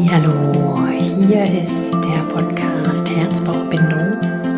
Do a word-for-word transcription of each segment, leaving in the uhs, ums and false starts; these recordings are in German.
Hallihallo, hier ist der Podcast Herz-Bauch-Bindung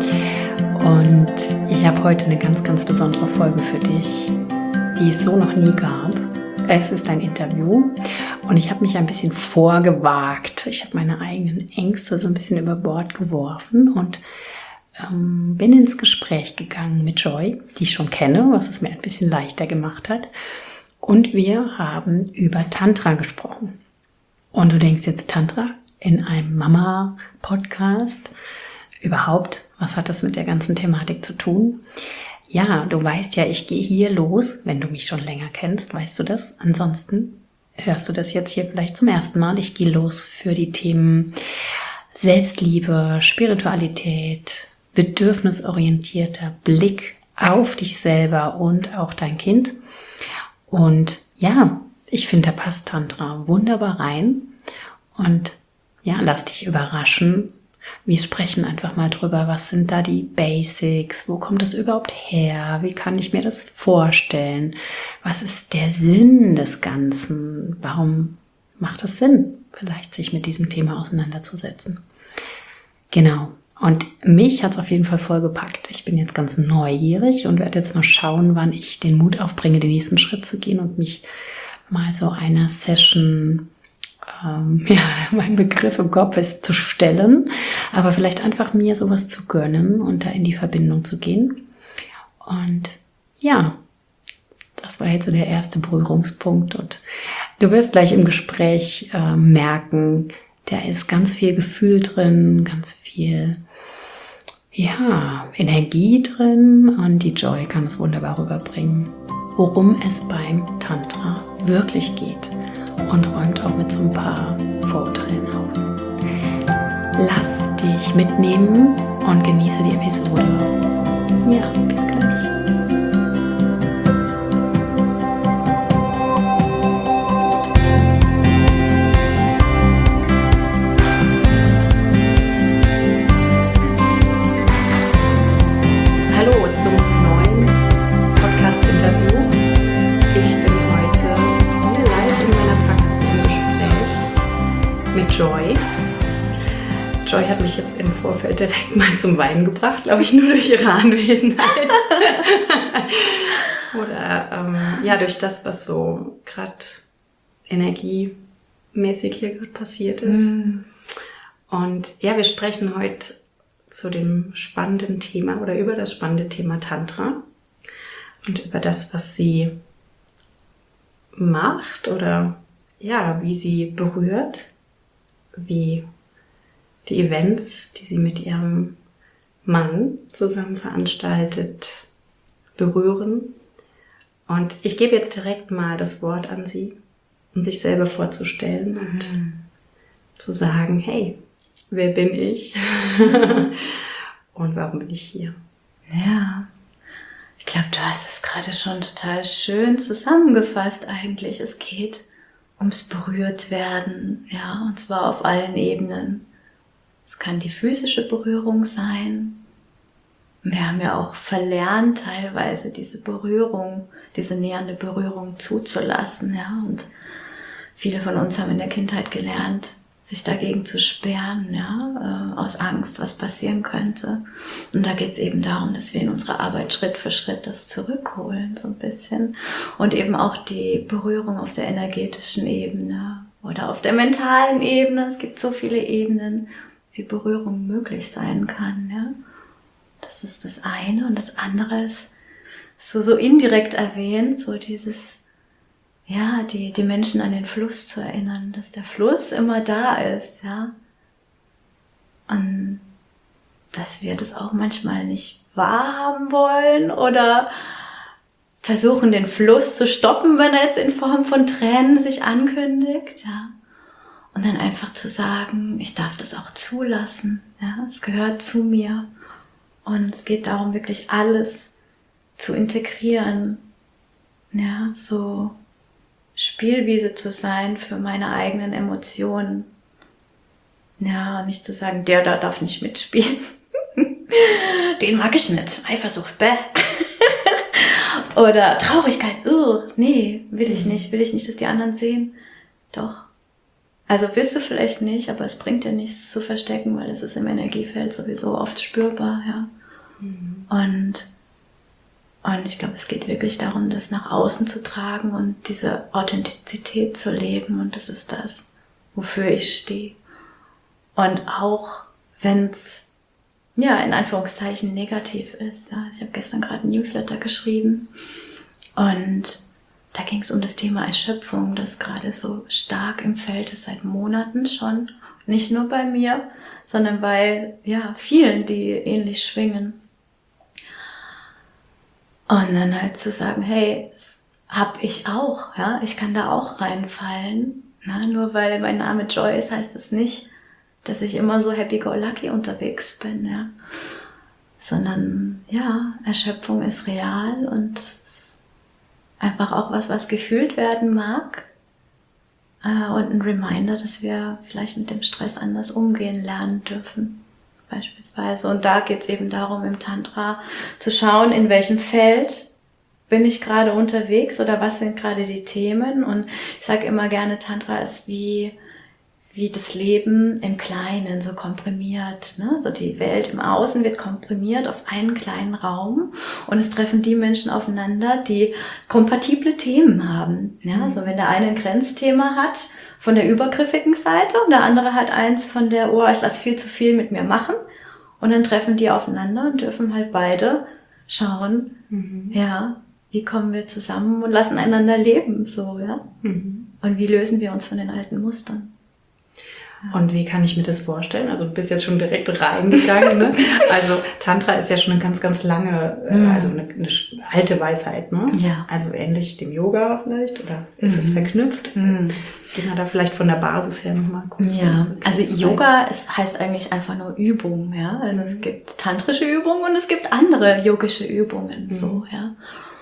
und ich habe heute eine ganz, ganz besondere Folge für dich, die es so noch nie gab. Es ist ein Interview und ich habe mich ein bisschen vorgewagt. Ich habe meine eigenen Ängste so ein bisschen über Bord geworfen und ähm, bin ins Gespräch gegangen mit Joy, die ich schon kenne, was es mir ein bisschen leichter gemacht hat. Und wir haben über Tantra gesprochen. Und du denkst jetzt, Tantra in einem Mama-Podcast? Überhaupt, was hat das mit der ganzen Thematik zu tun? Ja, du weißt ja, ich gehe hier los, wenn du mich schon länger kennst, weißt du das? Ansonsten hörst du das jetzt hier vielleicht zum ersten Mal. Ich gehe los für die Themen Selbstliebe, Spiritualität, bedürfnisorientierter Blick auf dich selber und auch dein Kind. Und ja, ich finde, da passt Tantra wunderbar rein und ja, lass dich überraschen. Wir sprechen einfach mal drüber, was sind da die Basics, wo kommt das überhaupt her, wie kann ich mir das vorstellen, was ist der Sinn des Ganzen, warum macht es Sinn, vielleicht sich mit diesem Thema auseinanderzusetzen. Genau, und mich hat es auf jeden Fall voll gepackt. Ich bin jetzt ganz neugierig und werde jetzt mal schauen, wann ich den Mut aufbringe, den nächsten Schritt zu gehen und mich mal so eine Session, ähm, ja, mein Begriff im Kopf ist zu stellen, aber vielleicht einfach mir sowas zu gönnen und da in die Verbindung zu gehen. Und ja, das war jetzt so der erste Berührungspunkt und du wirst gleich im Gespräch äh, merken, da ist ganz viel Gefühl drin, ganz viel, ja, Energie drin und die Joy kann es wunderbar rüberbringen, worum es beim Tantra wirklich geht und räumt auch mit so ein paar Vorurteilen auf. Lass dich mitnehmen und genieße die Episode. Ja, bis gleich. Hallo zum neuen Podcast-Interview. Ich bin heute hier live in meiner Praxis im Gespräch mit Joy. Joy hat mich jetzt im Vorfeld direkt mal zum Weinen gebracht, glaube ich, nur durch ihre Anwesenheit. Oder ähm, ja, durch das, was so gerade energiemäßig hier gerade passiert ist. Mm. Und ja, wir sprechen heute zu dem spannenden Thema oder über das spannende Thema Tantra und über das, was sie macht oder ja, wie sie berührt, wie die Events, die sie mit ihrem Mann zusammen veranstaltet, berühren. Und ich gebe jetzt direkt mal das Wort an sie, um sich selber vorzustellen mhm. und zu sagen, hey, wer bin ich und warum bin ich hier? Ja, ich glaube, du hast es gerade schon total schön zusammengefasst eigentlich. Es geht ums Berührtwerden, ja, und zwar auf allen Ebenen. Es kann die physische Berührung sein. Wir haben ja auch verlernt, teilweise diese Berührung, diese nähernde Berührung zuzulassen, ja, und viele von uns haben in der Kindheit gelernt, sich dagegen zu sperren, ja, äh, aus Angst, was passieren könnte. Und da geht es eben darum, dass wir in unserer Arbeit Schritt für Schritt das zurückholen, so ein bisschen. Und eben auch die Berührung auf der energetischen Ebene oder auf der mentalen Ebene. Es gibt so viele Ebenen, wie Berührung möglich sein kann, ja. Das ist das eine. Und das andere ist so, so indirekt erwähnt, so dieses, ja, die, die Menschen an den Fluss zu erinnern, dass der Fluss immer da ist, ja. Und dass wir das auch manchmal nicht wahrhaben wollen oder versuchen, den Fluss zu stoppen, wenn er jetzt in Form von Tränen sich ankündigt, ja. Und dann einfach zu sagen, ich darf das auch zulassen, ja. Es gehört zu mir. Und es geht darum, wirklich alles zu integrieren, ja, so Spielwiese zu sein für meine eigenen Emotionen. Ja, nicht zu sagen, der da darf nicht mitspielen. Den mag ich nicht. Eifersucht, bäh. Oder Traurigkeit, uh, nee, will ich nicht. Will ich nicht, dass die anderen sehen. Doch, Also willst du vielleicht nicht, aber es bringt dir nichts zu verstecken, weil es ist im Energiefeld sowieso oft spürbar, ja. Mhm. Und, und ich glaube, es geht wirklich darum, das nach außen zu tragen und diese Authentizität zu leben. Und das ist das, wofür ich stehe. Und auch wenn es, ja, in Anführungszeichen negativ ist. Ja. Ich habe gestern gerade ein Newsletter geschrieben und da ging es um das Thema Erschöpfung, das gerade so stark im Feld ist, seit Monaten schon. Nicht nur bei mir, sondern bei ja, vielen, die ähnlich schwingen. Und dann halt zu sagen, hey, das hab ich auch, ja, ich kann da auch reinfallen. Na, nur weil mein Name Joy ist, heißt es nicht, dass ich immer so happy-go-lucky unterwegs bin, ja. Sondern, ja, Erschöpfung ist real und es ist einfach auch was, was gefühlt werden mag. Äh, und ein Reminder, dass wir vielleicht mit dem Stress anders umgehen lernen dürfen, beispielsweise. Und da geht es eben darum, im Tantra zu schauen, in welchem Feld bin ich gerade unterwegs oder was sind gerade die Themen. Und ich sage immer gerne, Tantra ist wie wie das Leben im Kleinen, so komprimiert. Ne? So die Welt im Außen wird komprimiert auf einen kleinen Raum und es treffen die Menschen aufeinander, die kompatible Themen haben. Ja? So wenn der eine ein Grenzthema hat von der übergriffigen Seite und der andere hat eins von der, oh, ich lasse viel zu viel mit mir machen. Und dann treffen die aufeinander und dürfen halt beide schauen, mhm. ja, wie kommen wir zusammen und lassen einander leben, so, ja. Mhm. Und wie lösen wir uns von den alten Mustern? Und wie kann ich mir das vorstellen? Also du bist jetzt schon direkt reingegangen, ne? Also Tantra ist ja schon eine ganz, ganz lange, mm. also eine, eine alte Weisheit, ne? Ja. Also ähnlich dem Yoga vielleicht, oder ist mm. es verknüpft? Mm. Gehen wir da vielleicht von der Basis her nochmal kurz. Ja, also Yoga ist, heißt eigentlich einfach nur Übung, ja? Also mm. es gibt tantrische Übungen und es gibt andere yogische Übungen, mm. so, ja.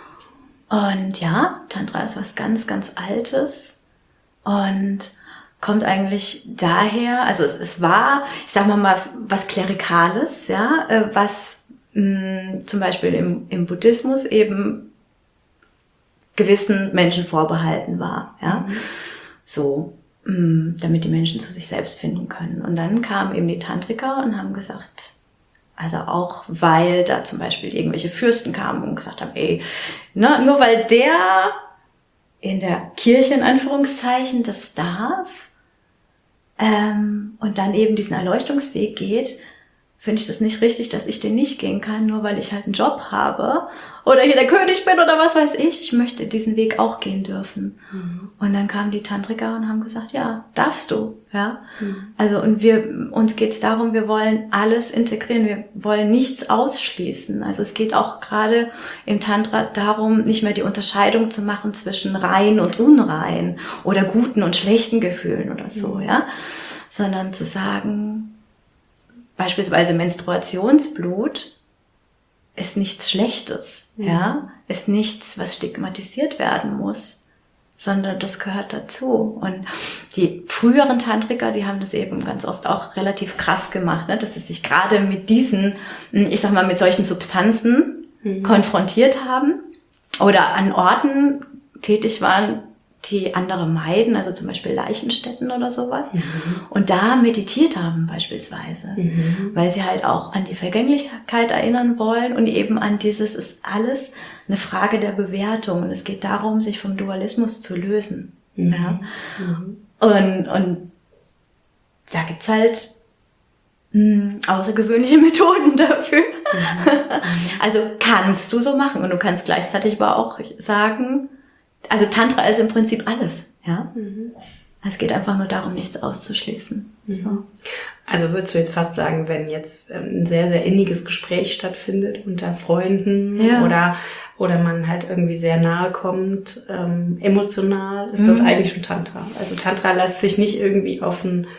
Und ja, Tantra ist was ganz, ganz Altes und kommt eigentlich daher, also es, es war, ich sag mal mal, was, was Klerikales, ja, was mh, zum Beispiel im, im Buddhismus eben gewissen Menschen vorbehalten war, ja, mhm. so, mh, damit die Menschen zu sich selbst finden können. Und dann kamen eben die Tantriker und haben gesagt, also auch weil da zum Beispiel irgendwelche Fürsten kamen und gesagt haben, ey, ne, nur weil der in der Kirche in Anführungszeichen das darf, ähm, und dann eben diesen Erleuchtungsweg geht, finde ich das nicht richtig, dass ich den nicht gehen kann, nur weil ich halt einen Job habe oder hier der König bin oder was weiß ich. Ich möchte diesen Weg auch gehen dürfen. Mhm. Und dann kamen die Tantriker und haben gesagt, ja, darfst du, ja. Mhm. Also und wir, uns geht es darum, wir wollen alles integrieren, wir wollen nichts ausschließen. Also es geht auch gerade im Tantra darum, nicht mehr die Unterscheidung zu machen zwischen rein und unrein oder guten und schlechten Gefühlen oder so, mhm. ja, sondern zu sagen, beispielsweise Menstruationsblut ist nichts Schlechtes, mhm. ja, ist nichts, was stigmatisiert werden muss, sondern das gehört dazu. Und die früheren Tantriker, die haben das eben ganz oft auch relativ krass gemacht, ne, dass sie sich gerade mit diesen, ich sag mal, mit solchen Substanzen mhm. konfrontiert haben oder an Orten tätig waren, die andere meiden, also zum Beispiel Leichenstätten oder sowas, mhm. und da meditiert haben beispielsweise, mhm. weil sie halt auch an die Vergänglichkeit erinnern wollen und eben an dieses, ist alles eine Frage der Bewertung und es geht darum, sich vom Dualismus zu lösen. Mhm. Ja? Mhm. Und, und da gibt's halt mh, außergewöhnliche Methoden dafür. Mhm. Also kannst du so machen und du kannst gleichzeitig aber auch sagen, also Tantra ist im Prinzip alles, ja. Mhm. Es geht einfach nur darum, nichts auszuschließen. Mhm. So. Also würdest du jetzt fast sagen, wenn jetzt ein sehr, sehr inniges Gespräch stattfindet unter Freunden ja. oder oder man halt irgendwie sehr nahe kommt, ähm, emotional, ist mhm. das eigentlich schon Tantra. Also Tantra lässt sich nicht irgendwie auf ein,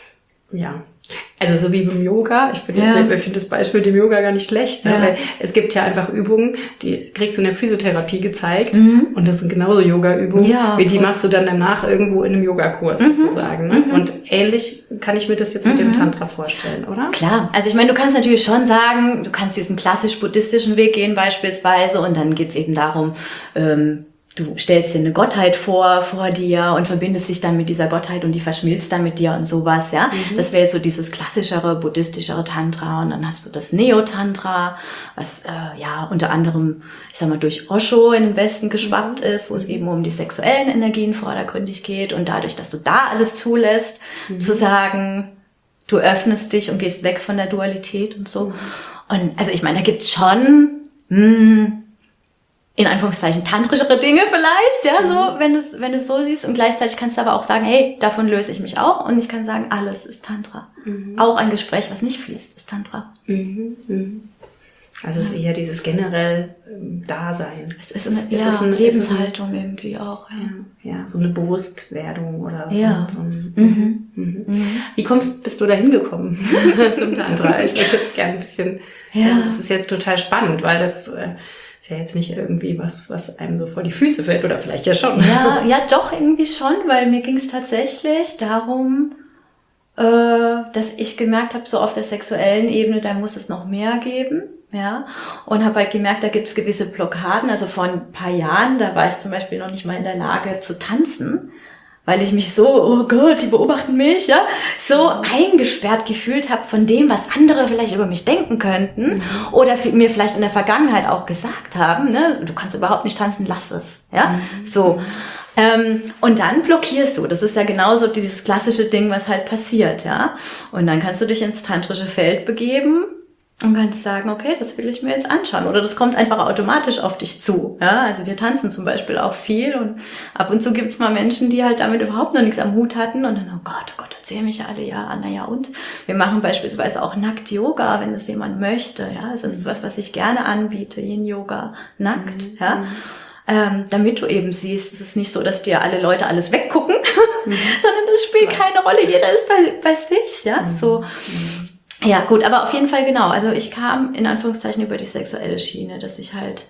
ja, also so wie beim Yoga, ich finde ja. ich finde das Beispiel dem Yoga gar nicht schlecht, ne? Ja. Weil es gibt ja einfach Übungen, die kriegst du in der Physiotherapie gezeigt mhm. und das sind genauso Yoga-Übungen, ja, wie die machst du dann danach irgendwo in einem Yogakurs mhm. sozusagen. Ne? Mhm. Und ähnlich kann ich mir das jetzt mit mhm. dem Tantra vorstellen, oder? Klar, also ich meine, du kannst natürlich schon sagen, du kannst diesen klassisch-buddhistischen Weg gehen beispielsweise und dann geht's eben darum, ähm, du stellst dir eine Gottheit vor, vor dir und verbindest dich dann mit dieser Gottheit und die verschmilzt dann mit dir und sowas, ja. Mhm. Das wäre so dieses klassischere, buddhistischere Tantra und dann hast du das Neo-Tantra, was äh, ja unter anderem, ich sag mal, durch Osho in den Westen geschwappt mhm. ist, wo es mhm. eben um die sexuellen Energien vordergründig geht und dadurch, dass du da alles zulässt, mhm. zu sagen, du öffnest dich und gehst weg von der Dualität und so. Mhm. Und also ich meine, da gibt's schon mh, in Anführungszeichen tantrischere Dinge vielleicht, ja, so, mhm. wenn du es wenn du es so siehst. Und gleichzeitig kannst du aber auch sagen, hey, davon löse ich mich auch. Und ich kann sagen, alles ist Tantra. Mhm. Auch ein Gespräch, was nicht fließt, ist Tantra. Mhm. Mhm. Also es ist eher dieses generell ähm, Dasein. Es ist, es, eine, ist ja, es eine Lebenshaltung eine, irgendwie auch. Ja. Ja, so eine Bewusstwerdung oder so. Ja. so ein, mhm. Mhm. Mhm. Wie kommst, bist du da hingekommen zum Tantra? Ich würde jetzt gerne ein bisschen, ja. das ist jetzt total spannend, weil das äh, ist ja jetzt nicht irgendwie was, was einem so vor die Füße fällt oder vielleicht ja schon. Ja, ja doch irgendwie schon, weil mir ging es tatsächlich darum, äh, dass ich gemerkt habe, so auf der sexuellen Ebene, da muss es noch mehr geben. Ja, und habe halt gemerkt, da gibt's gewisse Blockaden. Also vor ein paar Jahren, da war ich zum Beispiel noch nicht mal in der Lage zu tanzen, weil ich mich so, oh Gott, die beobachten mich, ja, so eingesperrt gefühlt habe von dem, was andere vielleicht über mich denken könnten mhm. oder mir vielleicht in der Vergangenheit auch gesagt haben, ne, du kannst überhaupt nicht tanzen, lass es, ja, mhm. so. Ähm, und dann blockierst du. Das ist ja genauso dieses klassische Ding, was halt passiert, ja. Und dann kannst du dich ins tantrische Feld begeben und kannst sagen, okay, das will ich mir jetzt anschauen. Oder das kommt einfach automatisch auf dich zu. Ja, also wir tanzen zum Beispiel auch viel und ab und zu gibt's mal Menschen, die halt damit überhaupt noch nichts am Hut hatten und dann, oh Gott, oh Gott, erzählen mich ja alle, ja, na ja, und wir machen beispielsweise auch Nackt-Yoga, wenn das jemand möchte. Ja, also das ist was, was ich gerne anbiete, Yin-Yoga, nackt, mhm. ja. Ähm, damit du eben siehst, es ist nicht so, dass dir alle Leute alles weggucken, mhm. sondern das spielt Gott. keine Rolle, jeder ist bei, bei sich, ja, mhm. so. Mhm. Ja, gut, aber auf jeden Fall genau. Also ich kam in Anführungszeichen über die sexuelle Schiene, dass ich halt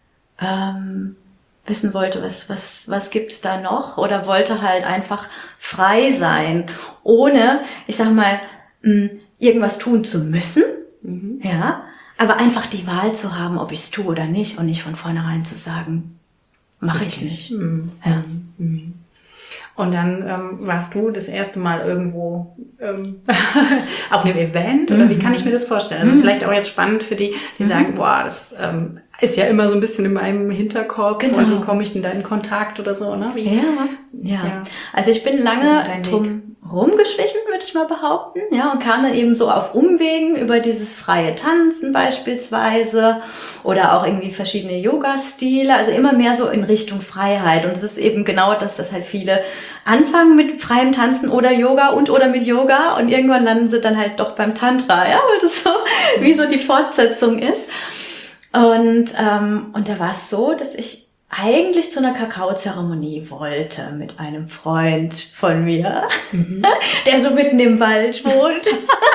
ähm, wissen wollte, was was was gibt's da noch, oder wollte halt einfach frei sein, ohne, ich sag mal, mh, irgendwas tun zu müssen, mhm. ja, aber einfach die Wahl zu haben, ob ich's tue oder nicht, und nicht von vornherein zu sagen, mache ich nicht. Mhm. Ja. Mhm. Und dann ähm, warst du das erste Mal irgendwo ähm, auf einem Event, oder mhm. wie kann ich mir das vorstellen? Also mhm. vielleicht auch jetzt spannend für die, die mhm. sagen, boah, das ähm, ist ja immer so ein bisschen in meinem Hinterkopf, genau. und wie komme ich denn da in Kontakt oder so, ne? Wie, ja. Ja. ja, also ich bin lange drum rumgeschlichen, würde ich mal behaupten, ja, und kam dann eben so auf Umwegen über dieses freie Tanzen beispielsweise oder auch irgendwie verschiedene Yoga-Stile, also immer mehr so in Richtung Freiheit. Und es ist eben genau das, dass halt viele anfangen mit freiem Tanzen oder Yoga und oder mit Yoga und irgendwann landen sie dann halt doch beim Tantra, ja, weil das so wie so die Fortsetzung ist. Und ähm, und da war es so, dass ich eigentlich zu einer Kakaozeremonie wollte mit einem Freund von mir, mhm. der so mitten im Wald wohnt.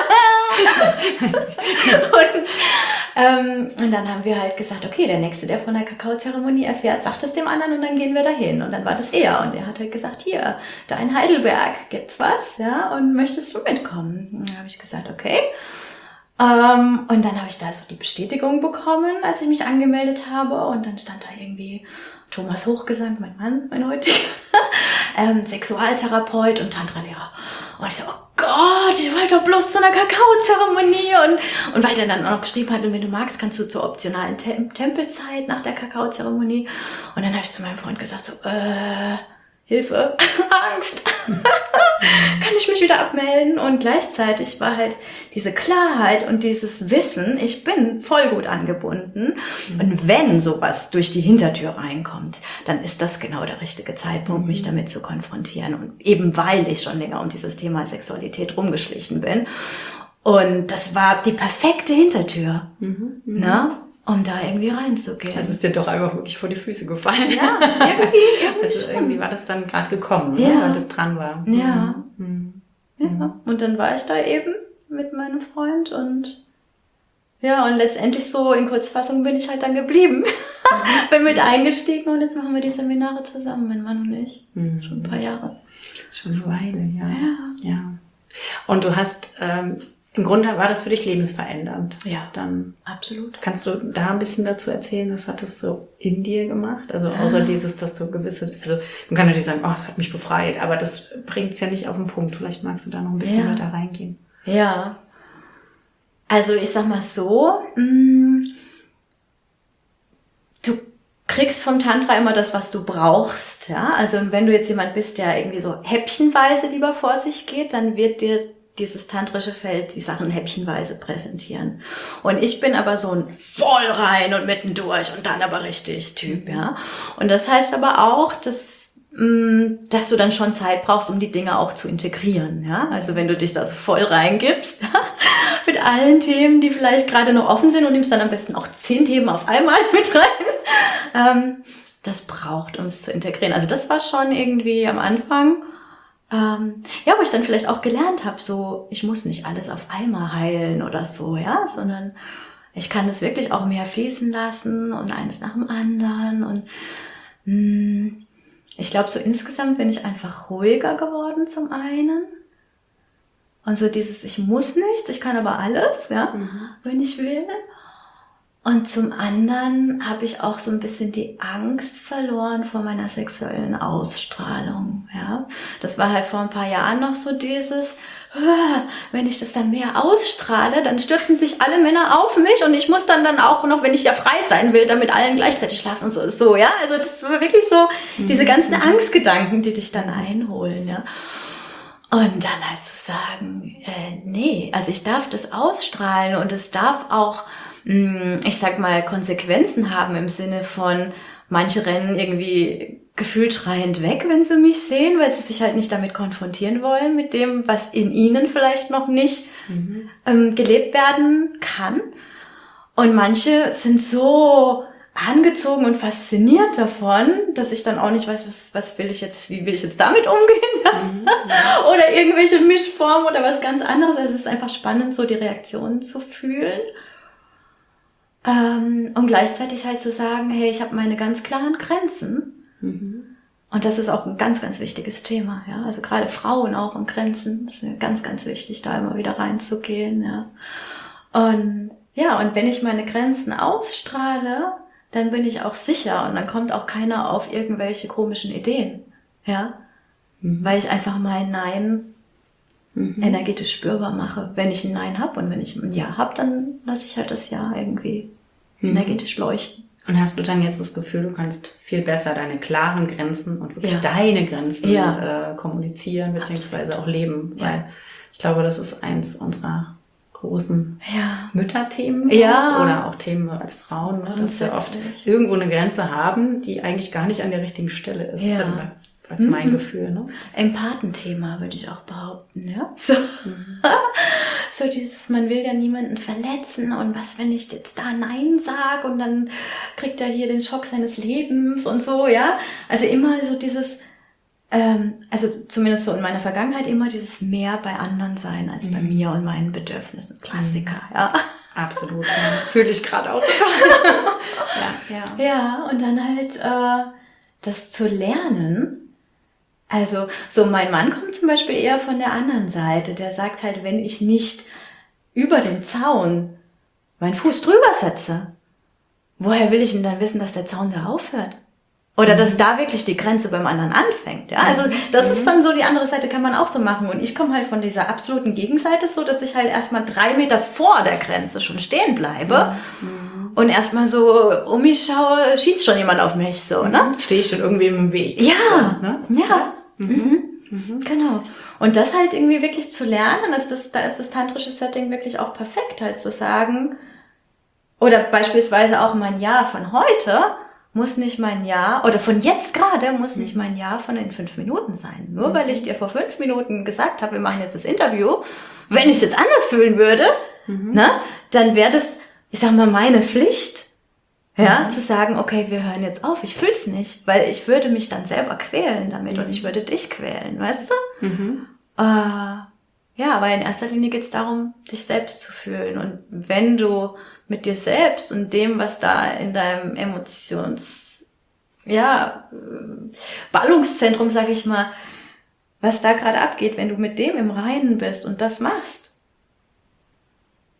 und, ähm, und dann haben wir halt gesagt, okay, der Nächste, der von der Kakaozeremonie erfährt, sagt es dem anderen und dann gehen wir dahin. Und dann war das er und er hat halt gesagt, hier, da in Heidelberg gibt's was, ja, und möchtest du mitkommen? Und dann habe ich gesagt, okay. Um, und dann habe ich da so die Bestätigung bekommen, als ich mich angemeldet habe, und dann stand da irgendwie Thomas Hochgesang, mein Mann, mein heutiger, ähm, Sexualtherapeut und Tantra-Lehrer. Und ich so, oh Gott, ich wollte doch bloß zu einer Kakaozeremonie, und und weil der dann auch noch geschrieben hat, und wenn du magst, kannst du zur optionalen Tem- Tempelzeit nach der Kakaozeremonie. Und dann habe ich zu meinem Freund gesagt, so, äh, Hilfe, Angst, kann ich mich wieder abmelden? Und gleichzeitig war halt diese Klarheit und dieses Wissen, ich bin voll gut angebunden. Mhm. Und wenn sowas durch die Hintertür reinkommt, dann ist das genau der richtige Zeitpunkt, mhm. mich damit zu konfrontieren. Und eben weil ich schon länger um dieses Thema Sexualität rumgeschlichen bin. Und das war die perfekte Hintertür, mhm. ne? Um da irgendwie reinzugehen. Also ist dir doch einfach wirklich vor die Füße gefallen. Ja, irgendwie, irgendwie Also irgendwie war das dann gerade gekommen, ja. ne? Weil das dran war. Ja. Mhm. Ja. Und dann war ich da eben mit meinem Freund und ja, und letztendlich so in Kurzfassung bin ich halt dann geblieben. Mhm. Bin mit eingestiegen und jetzt machen wir die Seminare zusammen, mein Mann und ich. Mhm. Schon ein paar Jahre. Schon eine Weile, ja. Ja. ja. Und du hast ähm, im Grunde war das für dich lebensverändernd. Ja, dann absolut. Kannst du da ein bisschen dazu erzählen, was hat das so in dir gemacht? Also außer ah. dieses, dass du gewisse, also man kann natürlich sagen, oh, es hat mich befreit, aber das bringt es ja nicht auf den Punkt. Vielleicht magst du da noch ein bisschen ja. weiter reingehen. Ja, also ich sag mal so, mh, du kriegst vom Tantra immer das, was du brauchst, ja. Also wenn du jetzt jemand bist, der irgendwie so häppchenweise lieber vor sich geht, dann wird dir dieses tantrische Feld die Sachen häppchenweise präsentieren. Und ich bin aber so ein voll rein und mittendurch und dann aber richtig Typ, ja. Und das heißt aber auch, dass dass du dann schon Zeit brauchst, um die Dinge auch zu integrieren, ja. Also wenn du dich da so voll reingibst, mit allen Themen, die vielleicht gerade noch offen sind und nimmst dann am besten auch zehn Themen auf einmal mit rein, ähm, das braucht, um es zu integrieren. Also das war schon irgendwie am Anfang, ähm, ja, wo ich dann vielleicht auch gelernt habe, so, ich muss nicht alles auf einmal heilen oder so, ja, sondern ich kann es wirklich auch mehr fließen lassen und eins nach dem anderen und mh, ich glaube, so insgesamt bin ich einfach ruhiger geworden zum einen. Und so dieses, ich muss nichts, ich kann aber alles, ja, mhm. wenn ich will. Und zum anderen habe ich auch so ein bisschen die Angst verloren vor meiner sexuellen Ausstrahlung, ja. Das war halt vor ein paar Jahren noch so dieses, wenn ich das dann mehr ausstrahle, dann stürzen sich alle Männer auf mich und ich muss dann dann auch noch, wenn ich ja frei sein will, dann mit allen gleichzeitig schlafen und so, so, ja. Also das war wirklich so mhm. diese ganzen Angstgedanken, die dich dann einholen, ja. Und dann halt zu sagen, äh, nee, also ich darf das ausstrahlen und es darf auch, mh, ich sag mal, Konsequenzen haben im Sinne von, manche rennen irgendwie gefühlt schreiend weg, wenn sie mich sehen, weil sie sich halt nicht damit konfrontieren wollen, mit dem, was in ihnen vielleicht noch nicht mhm. ähm, gelebt werden kann. Und manche sind so angezogen und fasziniert davon, dass ich dann auch nicht weiß, was, was will ich jetzt, wie will ich jetzt damit umgehen? Mhm. Oder irgendwelche Mischformen oder was ganz anderes. Also es ist einfach spannend, so die Reaktionen zu fühlen. Ähm, und gleichzeitig halt zu sagen, hey, ich habe meine ganz klaren Grenzen. Mhm. Und das ist auch ein ganz, ganz wichtiges Thema, ja. Also gerade Frauen auch und Grenzen, das ist ganz, ganz wichtig, da immer wieder reinzugehen, ja. Und ja, und wenn ich meine Grenzen ausstrahle, dann bin ich auch sicher und dann kommt auch keiner auf irgendwelche komischen Ideen, ja. Mhm. Weil ich einfach mein Nein mhm. energetisch spürbar mache, wenn ich ein Nein habe. Und wenn ich ein Ja habe, dann lasse ich halt das Ja irgendwie mhm. energetisch leuchten. Und hast du dann jetzt das Gefühl, du kannst viel besser deine klaren Grenzen und wirklich ja. deine Grenzen ja. äh, kommunizieren beziehungsweise Absolut. Auch leben? Ja. Weil ich glaube, das ist eins unserer großen ja. Mütterthemen ja. oder auch Themen als Frauen, ne, dass wir oft irgendwo eine Grenze haben, die eigentlich gar nicht an der richtigen Stelle ist. Ja. Also das ist mein mhm. Gefühl. Ne? Empathenthema würde ich auch behaupten. Ja? So. Mhm. So dieses, man will ja niemanden verletzen und was, wenn ich jetzt da Nein sage und dann kriegt er hier den Schock seines Lebens und so, ja. Also immer so dieses, ähm, also zumindest so in meiner Vergangenheit immer dieses mehr bei anderen sein als mhm. bei mir und meinen Bedürfnissen. Klassiker, mhm. ja. Absolut. Ja. Fühle ich gerade auch total. ja, ja. ja, und dann halt äh, das zu lernen. Also, so mein Mann kommt zum Beispiel eher von der anderen Seite. Der sagt halt, wenn ich nicht über den Zaun meinen Fuß drüber setze, woher will ich denn dann wissen, dass der Zaun da aufhört? Oder mhm. dass da wirklich die Grenze beim anderen anfängt. Ja, also das mhm. ist dann so, die andere Seite kann man auch so machen. Und ich komme halt von dieser absoluten Gegenseite so, dass ich halt erstmal drei Meter vor der Grenze schon stehen bleibe. Mhm. Und erstmal so um mich schaue, schießt schon jemand auf mich, so, mhm. ne? Stehe ich schon irgendwie im Weg. Ja, so, ne? ja. Mhm. Mhm. Genau. Und das halt irgendwie wirklich zu lernen, ist das, da ist das tantrische Setting wirklich auch perfekt, halt zu sagen, oder beispielsweise auch mein Ja von heute muss nicht mein Ja, oder von jetzt gerade muss nicht mein Ja von den fünf Minuten sein. Nur mhm. weil ich dir vor fünf Minuten gesagt habe, wir machen jetzt das Interview, wenn ich es jetzt anders fühlen würde, mhm. ne, dann wäre das, ich sag mal, meine Pflicht, ja, mhm. zu sagen, okay, wir hören jetzt auf, ich fühl's nicht, weil ich würde mich dann selber quälen damit mhm. und ich würde dich quälen, weißt du? Mhm. Äh, ja, aber in erster Linie geht's darum, dich selbst zu fühlen und wenn du mit dir selbst und dem, was da in deinem Emotions, ja, Ballungszentrum, sag ich mal, was da gerade abgeht, wenn du mit dem im Reinen bist und das machst,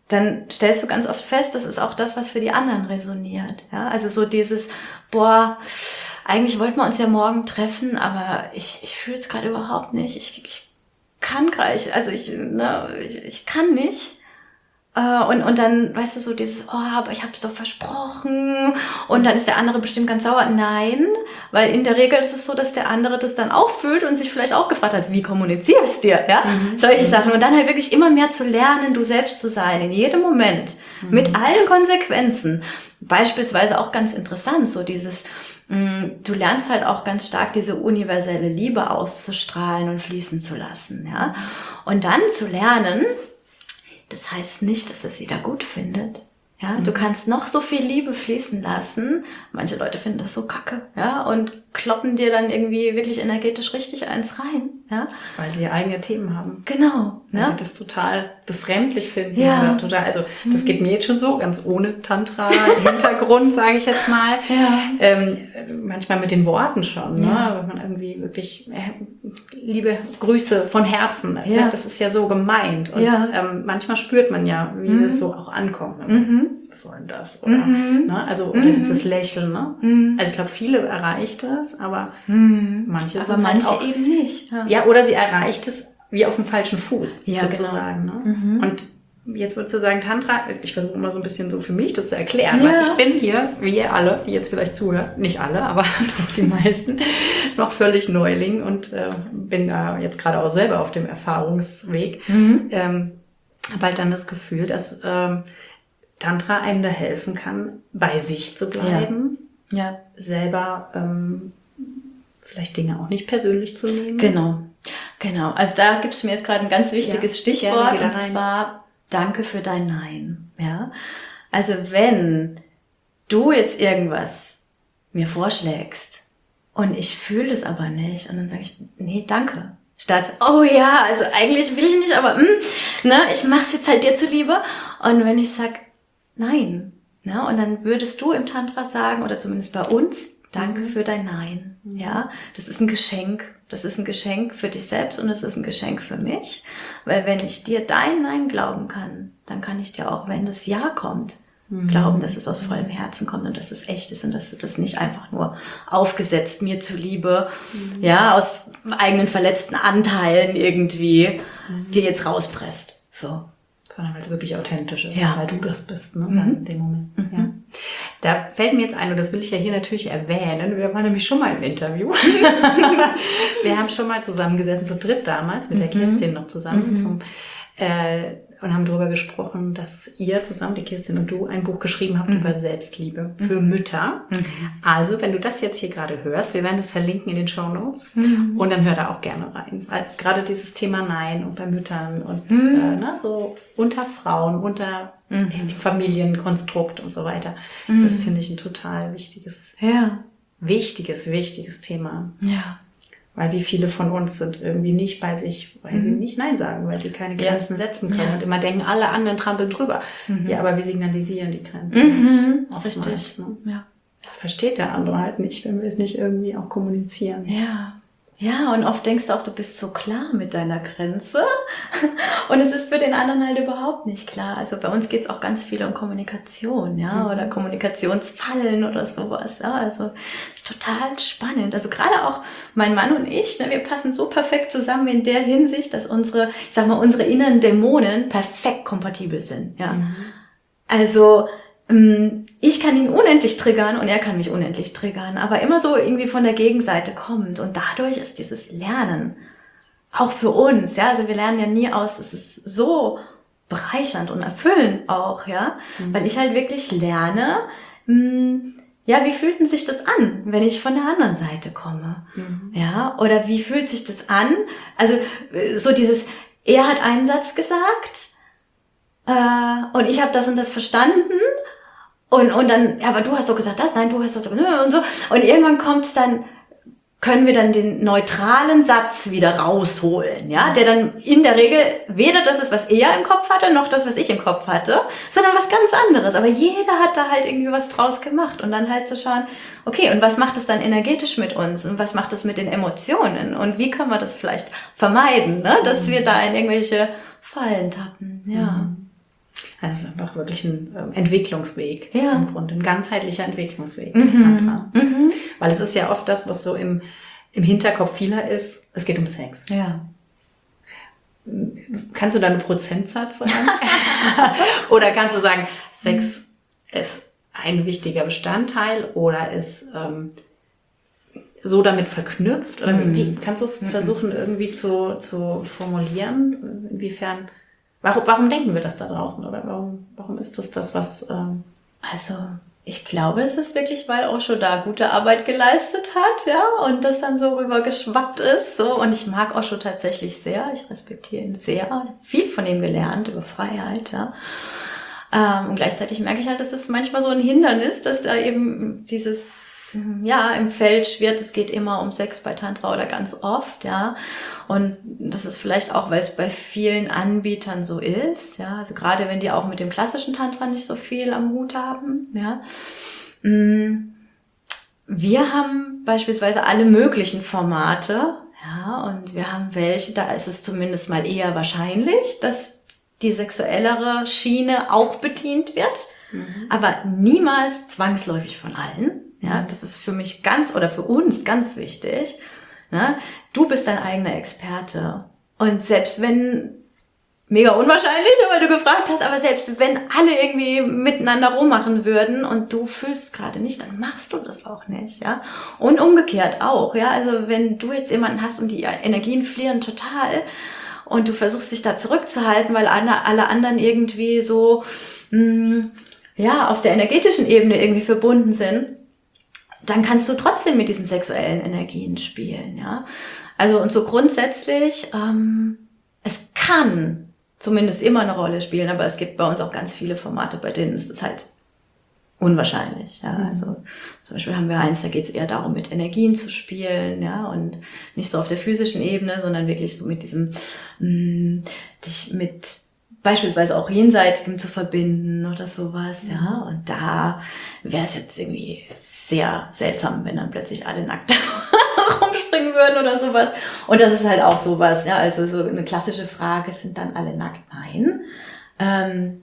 dann stellst du ganz oft fest, das ist auch das, was für die anderen resoniert. Ja, also so dieses, boah, eigentlich wollten wir uns ja morgen treffen, aber ich, ich fühle es gerade überhaupt nicht. Ich, ich kann gerade, also ich, ne, ich, ich kann nicht. Und, und dann, weißt du, so dieses, oh, aber ich hab's doch versprochen. Und dann ist der andere bestimmt ganz sauer. Nein, weil in der Regel ist es so, dass der andere das dann auch fühlt und sich vielleicht auch gefragt hat, wie kommunizierst du dir, ja? Mhm. Solche mhm. Sachen. Und dann halt wirklich immer mehr zu lernen, du selbst zu sein, in jedem Moment. Mhm. Mit allen Konsequenzen. Beispielsweise auch ganz interessant, so dieses, mh, du lernst halt auch ganz stark diese universelle Liebe auszustrahlen und fließen zu lassen, ja? Und dann zu lernen, das heißt nicht, dass es jeder gut findet. Ja, mhm. Du kannst noch so viel Liebe fließen lassen. Manche Leute finden das so kacke, ja, und kloppen dir dann irgendwie wirklich energetisch richtig eins rein, ja. Weil sie eigene Themen haben. Genau. Weil ja? sie das total befremdlich finden. Ja. Oder total, also das geht mir jetzt schon so, ganz ohne Tantra-Hintergrund, sage ich jetzt mal. Ja. Ähm, manchmal mit den Worten schon, ne? Ja. Wenn man irgendwie wirklich, äh, liebe Grüße von Herzen, ja. das ist ja so gemeint. Und ja. ähm, manchmal spürt man ja, wie mhm. das so auch ankommt. Also, mhm. was soll denn das? Oder, mhm. ne? Also, oder mhm. dieses Lächeln, ne? Mhm. Also ich glaube, viele erreicht es, aber mhm. manche aber manche halt auch, eben nicht. Ja. ja, oder sie erreicht es wie auf dem falschen Fuß, ja, sozusagen. Genau. Ne? Mhm. Und jetzt würdest du sagen, Tantra, ich versuche immer so ein bisschen so für mich das zu erklären, ja. weil ich bin hier, wie ihr alle, die jetzt vielleicht zuhören, nicht alle, aber doch die meisten, noch völlig Neuling und äh, bin da jetzt gerade auch selber auf dem Erfahrungsweg. Mhm. Ähm, habe halt dann das Gefühl, dass ähm, Tantra einem da helfen kann, bei sich zu bleiben, ja. Ja. selber ähm, vielleicht Dinge auch nicht persönlich zu nehmen. Genau, genau. Also da gibst du mir jetzt gerade ein ganz wichtiges ja, Stichwort, und rein. zwar danke für dein Nein. Ja, also wenn du jetzt irgendwas mir vorschlägst und ich fühle das aber nicht und dann sage ich, nee, danke. Statt, oh ja, also eigentlich will ich nicht, aber mh, ne, ich mach's jetzt halt dir zuliebe. Und wenn ich sag, nein, ne, und dann würdest du im Tantra sagen, oder zumindest bei uns, danke mhm. für dein Nein. Mhm. Ja, das ist ein Geschenk. Das ist ein Geschenk für dich selbst und es ist ein Geschenk für mich. Weil wenn ich dir dein Nein glauben kann, dann kann ich dir auch, wenn das Ja kommt, mhm. glauben, dass es aus vollem Herzen kommt und dass es echt ist und dass du das nicht einfach nur aufgesetzt mir zuliebe, mhm. ja, aus eigenen verletzten Anteilen irgendwie mhm. dir jetzt rauspresst. So. Sondern weil es wirklich authentisch ist, ja. weil du das bist, ne, mhm. dann in dem Moment. Mhm. Ja. Da fällt mir jetzt ein, und das will ich ja hier natürlich erwähnen, wir waren nämlich schon mal im Interview. Wir haben schon mal zusammengesessen, zu dritt damals, mit der Kirstin noch zusammen, mhm. zum, äh, und haben darüber gesprochen, dass ihr zusammen, die Kirstin und du, ein Buch geschrieben habt mhm. über Selbstliebe für mhm. Mütter. Mhm. Also, wenn du das jetzt hier gerade hörst, wir werden das verlinken in den Shownotes mhm. und dann hör da auch gerne rein. Weil gerade dieses Thema Nein und bei Müttern und mhm. äh, ne, so unter Frauen, unter mhm. im Familienkonstrukt und so weiter, mhm. ist das, finde ich, ein total wichtiges, ja. wichtiges, wichtiges Thema. Ja. Weil wie viele von uns sind irgendwie nicht bei sich, weil mhm. sie nicht Nein sagen, weil sie keine Grenzen ja. setzen können. Ja. Und immer denken, alle anderen trampeln drüber. Mhm. Ja, aber wir signalisieren die Grenzen mhm. nicht. Richtig. Ne? Ja. Das versteht der andere halt nicht, wenn wir es nicht irgendwie auch kommunizieren. Ja. Ja, und oft denkst du auch, du bist so klar mit deiner Grenze. Und es ist für den anderen halt überhaupt nicht klar. Also bei uns geht's auch ganz viel um Kommunikation, ja, mhm. oder Kommunikationsfallen oder sowas. Ja, also ist total spannend. Also gerade auch mein Mann und ich, ne, wir passen so perfekt zusammen in der Hinsicht, dass unsere, ich sag mal, unsere inneren Dämonen perfekt kompatibel sind, ja. Mhm. Also ich kann ihn unendlich triggern und er kann mich unendlich triggern, aber immer so irgendwie von der Gegenseite kommend. Und dadurch ist dieses Lernen auch für uns, ja, also wir lernen ja nie aus, das ist so bereichernd und erfüllend auch, ja, mhm. weil ich halt wirklich lerne, mh, ja, wie fühlt denn sich das an, wenn ich von der anderen Seite komme, mhm. ja, oder wie fühlt sich das an, also so dieses, er hat einen Satz gesagt äh, und ich habe das und das verstanden. Und, und dann, ja, aber du hast doch gesagt das, nein, du hast doch, und so. Und irgendwann kommt's dann, können wir dann den neutralen Satz wieder rausholen, ja, der dann in der Regel weder das ist, was er im Kopf hatte, noch das, was ich im Kopf hatte, sondern was ganz anderes. Aber jeder hat da halt irgendwie was draus gemacht und dann halt zu schauen, okay, und was macht es dann energetisch mit uns und was macht es mit den Emotionen und wie können wir das vielleicht vermeiden, ne, dass wir da in irgendwelche Fallen tappen, ja. Also es ist einfach wirklich ein ähm, Entwicklungsweg Ja. im Grunde, ein ganzheitlicher Entwicklungsweg, das Mhm. Tantra. Mhm. Weil es ist ja oft das, was so im, im Hinterkopf vieler ist, es geht um Sex. Ja. Kannst du da einen Prozentsatz sagen? Oder kannst du sagen, Sex ist ein wichtiger Bestandteil oder ist ähm, so damit verknüpft? Oder Mhm. wie kannst du es versuchen irgendwie zu, zu formulieren? Inwiefern, warum, warum denken wir das da draußen? Oder warum, warum ist das das, was... Ähm Also ich glaube, es ist wirklich, weil Osho da gute Arbeit geleistet hat, ja, und das dann so rüber geschwappt ist, so. Und ich mag Osho tatsächlich sehr, ich respektiere ihn sehr, ich habe viel von ihm gelernt über Freiheit, ja. Ähm, und gleichzeitig merke ich halt, dass es manchmal so ein Hindernis, dass da eben dieses, ja, im Feld schwirrt, es geht immer um Sex bei Tantra oder ganz oft, ja. Und das ist vielleicht auch, weil es bei vielen Anbietern so ist, ja. Also gerade wenn die auch mit dem klassischen Tantra nicht so viel am Hut haben, ja. Wir haben beispielsweise alle möglichen Formate, ja, und wir haben welche, da ist es zumindest mal eher wahrscheinlich, dass die sexuellere Schiene auch bedient wird, mhm. aber niemals zwangsläufig von allen. Ja, das ist für mich ganz, oder für uns ganz wichtig. Ne? Du bist dein eigener Experte. Und selbst wenn, mega unwahrscheinlich, weil du gefragt hast, aber selbst wenn alle irgendwie miteinander rummachen würden und du fühlst gerade nicht, dann machst du das auch nicht, ja. Und umgekehrt auch, ja. Also wenn du jetzt jemanden hast und die Energien flirren total und du versuchst dich da zurückzuhalten, weil alle anderen irgendwie so, mh, ja, auf der energetischen Ebene irgendwie verbunden sind, dann kannst du trotzdem mit diesen sexuellen Energien spielen, ja. Also und so grundsätzlich, ähm, es kann zumindest immer eine Rolle spielen, aber es gibt bei uns auch ganz viele Formate, bei denen ist es halt unwahrscheinlich, ja. Also zum Beispiel haben wir eins, da geht es eher darum, mit Energien zu spielen, ja, und nicht so auf der physischen Ebene, sondern wirklich so mit diesem, mh, dich mit beispielsweise auch Jenseitigem zu verbinden oder sowas, mhm. ja. Und da wäre es jetzt irgendwie sehr seltsam, wenn dann plötzlich alle nackt rumspringen würden oder sowas. Und das ist halt auch sowas, ja. Also so eine klassische Frage, sind dann alle nackt? Nein. Ähm,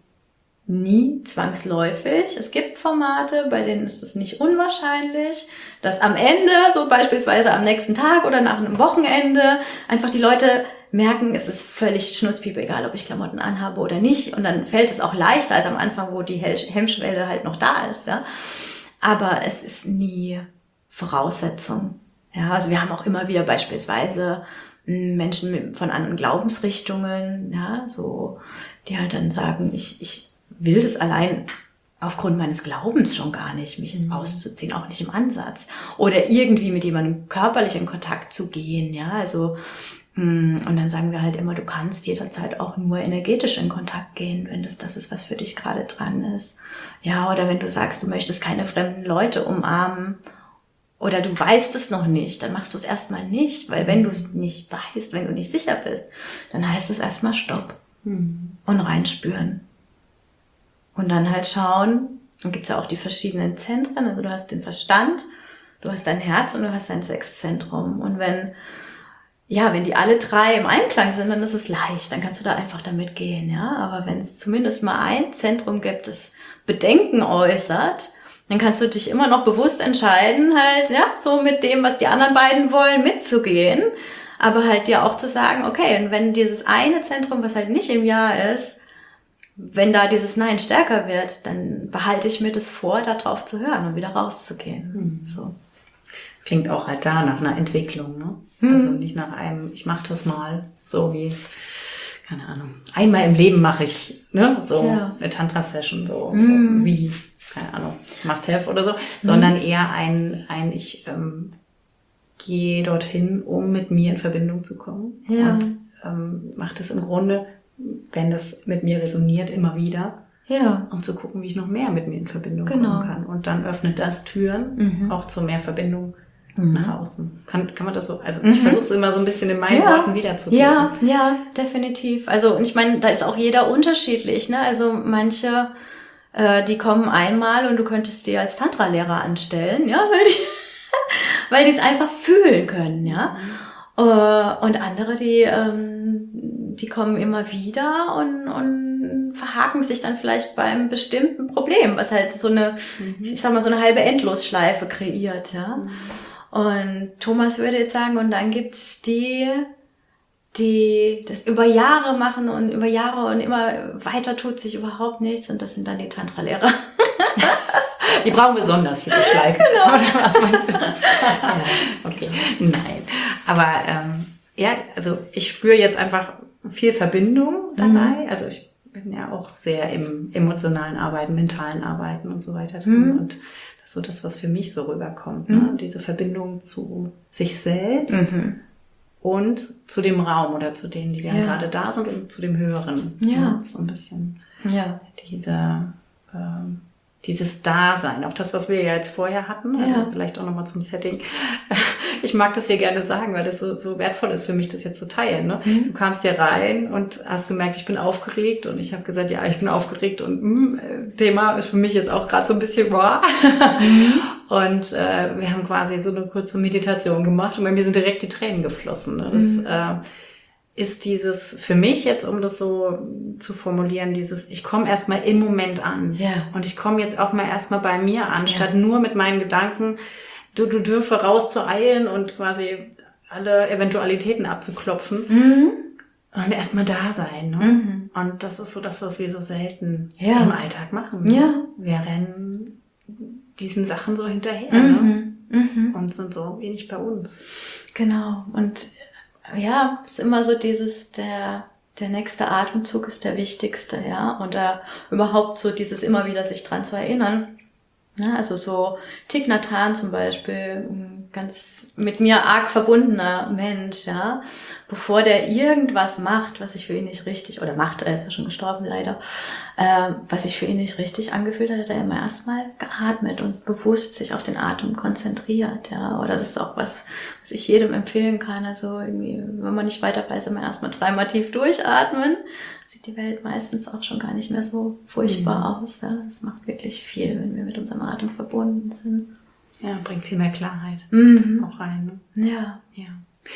nie zwangsläufig. Es gibt Formate, bei denen ist es nicht unwahrscheinlich, dass am Ende, so beispielsweise am nächsten Tag oder nach einem Wochenende, einfach die Leute merken, es ist völlig Schnurzpiepe, egal ob ich Klamotten anhabe oder nicht. Und dann fällt es auch leichter als am Anfang, wo die Hemmschwelle halt noch da ist, ja. Aber es ist nie Voraussetzung. Ja, also wir haben auch immer wieder beispielsweise Menschen von anderen Glaubensrichtungen, ja, so, die halt dann sagen, ich, ich will das allein aufgrund meines Glaubens schon gar nicht, mich mhm. auszuziehen, auch nicht im Ansatz. Oder irgendwie mit jemandem körperlich in Kontakt zu gehen, ja, also, und dann sagen wir halt immer, du kannst jederzeit auch nur energetisch in Kontakt gehen, wenn das das ist, was für dich gerade dran ist. Ja, oder wenn du sagst, du möchtest keine fremden Leute umarmen oder du weißt es noch nicht, dann machst du es erstmal nicht, weil wenn du es nicht weißt, wenn du nicht sicher bist, dann heißt es erstmal Stopp mhm. und reinspüren. Und dann halt schauen, dann gibt's ja auch die verschiedenen Zentren, also du hast den Verstand, du hast dein Herz und du hast dein Sexzentrum. Und wenn Ja, wenn die alle drei im Einklang sind, dann ist es leicht, dann kannst du da einfach damit gehen, ja. Aber wenn es zumindest mal ein Zentrum gibt, das Bedenken äußert, dann kannst du dich immer noch bewusst entscheiden, halt, ja, so mit dem, was die anderen beiden wollen, mitzugehen. Aber halt dir auch zu sagen, okay, und wenn dieses eine Zentrum, was halt nicht im Ja ist, wenn da dieses Nein stärker wird, dann behalte ich mir das vor, da drauf zu hören und wieder rauszugehen. Mhm. So. Klingt auch halt da nach einer Entwicklung, ne? Also nicht nach einem, ich mache das mal, so wie, keine Ahnung, einmal im Leben mache ich, ne, so ja. eine Tantra-Session, so, mm. so wie, keine Ahnung, must have oder so, mm. sondern eher ein, ein ich ähm, gehe dorthin, um mit mir in Verbindung zu kommen ja. und ähm, mache das im Grunde, wenn das mit mir resoniert, immer wieder, ja. um zu gucken, wie ich noch mehr mit mir in Verbindung genau. kommen kann. Und dann öffnet das Türen mhm. auch zu mehr Verbindung nach außen. Kann, kann man das so, also ich mhm. versuche es immer so ein bisschen in meinen ja. Worten wiederzugeben. Ja, ja, definitiv. Also ich meine, da ist auch jeder unterschiedlich, ne? Also manche, äh, die kommen einmal und du könntest die als Tantra-Lehrer anstellen, ja, weil die, weil die es einfach fühlen können, ja. Mhm. Uh, und andere, die, ähm, die kommen immer wieder und, und verhaken verhaken sich dann vielleicht beim bestimmten Problem, was halt so eine, mhm. ich sag mal, so eine halbe Endlosschleife kreiert, ja. Mhm. Und Thomas würde jetzt sagen, und dann gibt's die, die das über Jahre machen und über Jahre und immer weiter tut sich überhaupt nichts, und das sind dann die Tantra-Lehrer. Die brauchen besonders viele Schleifen. Genau. Oder was meinst du? Okay, nein. Aber ähm, ja, also ich spüre jetzt einfach viel Verbindung dabei. Mhm. Also ich bin ja auch sehr im emotionalen Arbeiten, mentalen Arbeiten und so weiter drin. Mhm. Und das ist so das, was für mich so rüberkommt. Mhm. Ne? Diese Verbindung zu sich selbst mhm. und zu dem Raum oder zu denen, die dann ja. gerade da sind, und zu dem Höheren. Ja. Ja, so ein bisschen ja. diese... Ähm, dieses Dasein, auch das, was wir ja jetzt vorher hatten, also ja. vielleicht auch nochmal zum Setting. Ich mag das hier gerne sagen, weil das so, so wertvoll ist für mich, das jetzt zu teilen. Ne? Mhm. Du kamst hier rein und hast gemerkt, ich bin aufgeregt, und ich habe gesagt, ja, ich bin aufgeregt, und mh, Thema ist für mich jetzt auch gerade so ein bisschen wow. Mhm. Und äh, wir haben quasi so eine kurze Meditation gemacht, und bei mir sind direkt die Tränen geflossen. Ne? Das mhm. äh, ist dieses, für mich jetzt, um das so zu formulieren, dieses, ich komme erstmal im Moment an. Ja. Und ich komme jetzt auch mal erstmal bei mir an, ja. statt nur mit meinen Gedanken, du, du dürfe rauszueilen und quasi alle Eventualitäten abzuklopfen. Mhm. Und erstmal da sein. Ne? Mhm. Und das ist so das, was wir so selten ja. im Alltag machen. Ne? Ja. Wir rennen diesen Sachen so hinterher mhm. ne? Mhm. und sind so wenig bei uns. Genau. Und ja, es ist immer so dieses, der, der nächste Atemzug ist der wichtigste, ja, und da überhaupt so dieses immer wieder sich dran zu erinnern. Ja, also so Thich Nhat Hanh zum Beispiel, ein ganz mit mir arg verbundener Mensch, ja, bevor der irgendwas macht, was sich für ihn nicht richtig, oder macht, er ist ja schon gestorben leider, äh, was sich für ihn nicht richtig angefühlt hat, hat er immer erstmal geatmet und bewusst sich auf den Atem konzentriert, ja, oder das ist auch was, was ich jedem empfehlen kann, also irgendwie, wenn man nicht weiter weiß, immer erstmal dreimal tief durchatmen, sieht die Welt meistens auch schon gar nicht mehr so furchtbar mhm. aus, ja, das macht wirklich viel, wenn wir mit unserem Atem verbunden sind. Ja, bringt viel mehr Klarheit mhm. auch rein. Ne? Ja. Ja.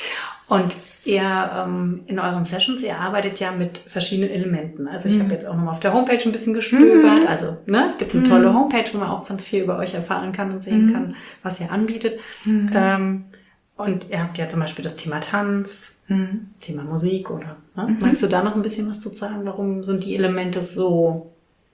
Und ihr ähm, in euren Sessions, ihr arbeitet ja mit verschiedenen Elementen. Also ich mhm. habe jetzt auch nochmal auf der Homepage ein bisschen gestöbert. Mhm. Also ne, es gibt eine mhm. tolle Homepage, wo man auch ganz viel über euch erfahren kann und sehen mhm. kann, was ihr anbietet. Mhm. Ähm, und ihr habt ja zum Beispiel das Thema Tanz, mhm. Thema Musik, oder? Ne? Mhm. Magst du da noch ein bisschen was zu sagen? Warum sind die Elemente so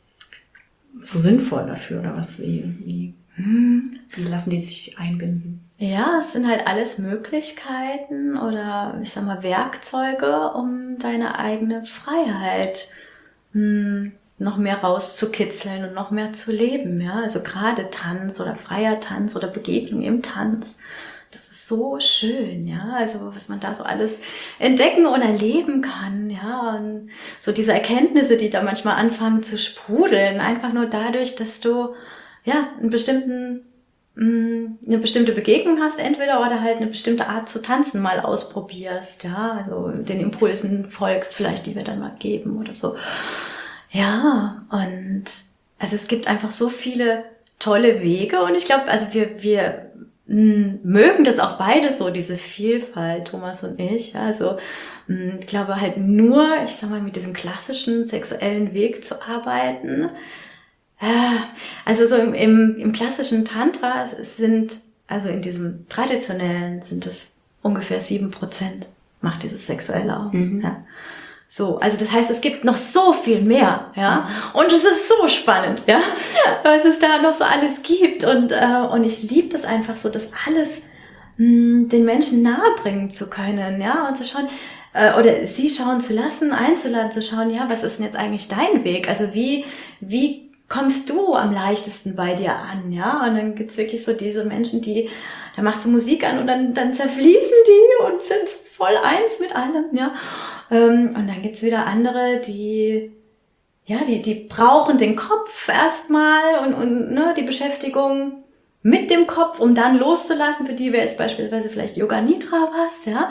so sinnvoll dafür, oder was? Wie wie mhm. wie lassen die sich einbinden? Ja, es sind halt alles Möglichkeiten oder ich sag mal Werkzeuge, um deine eigene Freiheit mh, noch mehr rauszukitzeln und noch mehr zu leben. Ja, also gerade Tanz oder freier Tanz oder Begegnung im Tanz, das ist so schön. Ja, also was man da so alles entdecken und erleben kann. Ja, und so diese Erkenntnisse, die da manchmal anfangen zu sprudeln, einfach nur dadurch, dass du ja einen bestimmten eine bestimmte Begegnung hast entweder oder halt eine bestimmte Art zu tanzen mal ausprobierst, ja, also den Impulsen folgst vielleicht, die wir dann mal geben oder so. Ja, und also es gibt einfach so viele tolle Wege und ich glaube, also wir wir mh, mögen das auch beide so, diese Vielfalt, Thomas und ich, ja, also mh, ich glaube halt nur, ich sag mal, mit diesem klassischen sexuellen Weg zu arbeiten. Also so im, im, im klassischen Tantra sind, also in diesem traditionellen sind es ungefähr sieben Prozent macht dieses Sexuelle aus. Mhm. Ja. So, also das heißt, es gibt noch so viel mehr, ja. Und es ist so spannend, ja, was es da noch so alles gibt. Und, äh, und ich liebe das einfach so, das alles mh, den Menschen nahebringen zu können, ja, und zu schauen, äh, oder sie schauen zu lassen, einzuladen, zu schauen, ja, was ist denn jetzt eigentlich dein Weg? Also wie, wie kommst du am leichtesten bei dir an, ja? Und dann gibt's wirklich so diese Menschen, die, da machst du Musik an und dann, dann zerfließen die und sind voll eins mit allem, ja? Und dann gibt's wieder andere, die, ja, die, die brauchen den Kopf erstmal und, und, ne, die Beschäftigung mit dem Kopf, um dann loszulassen, für die wäre jetzt beispielsweise vielleicht Yoga Nidra was, ja?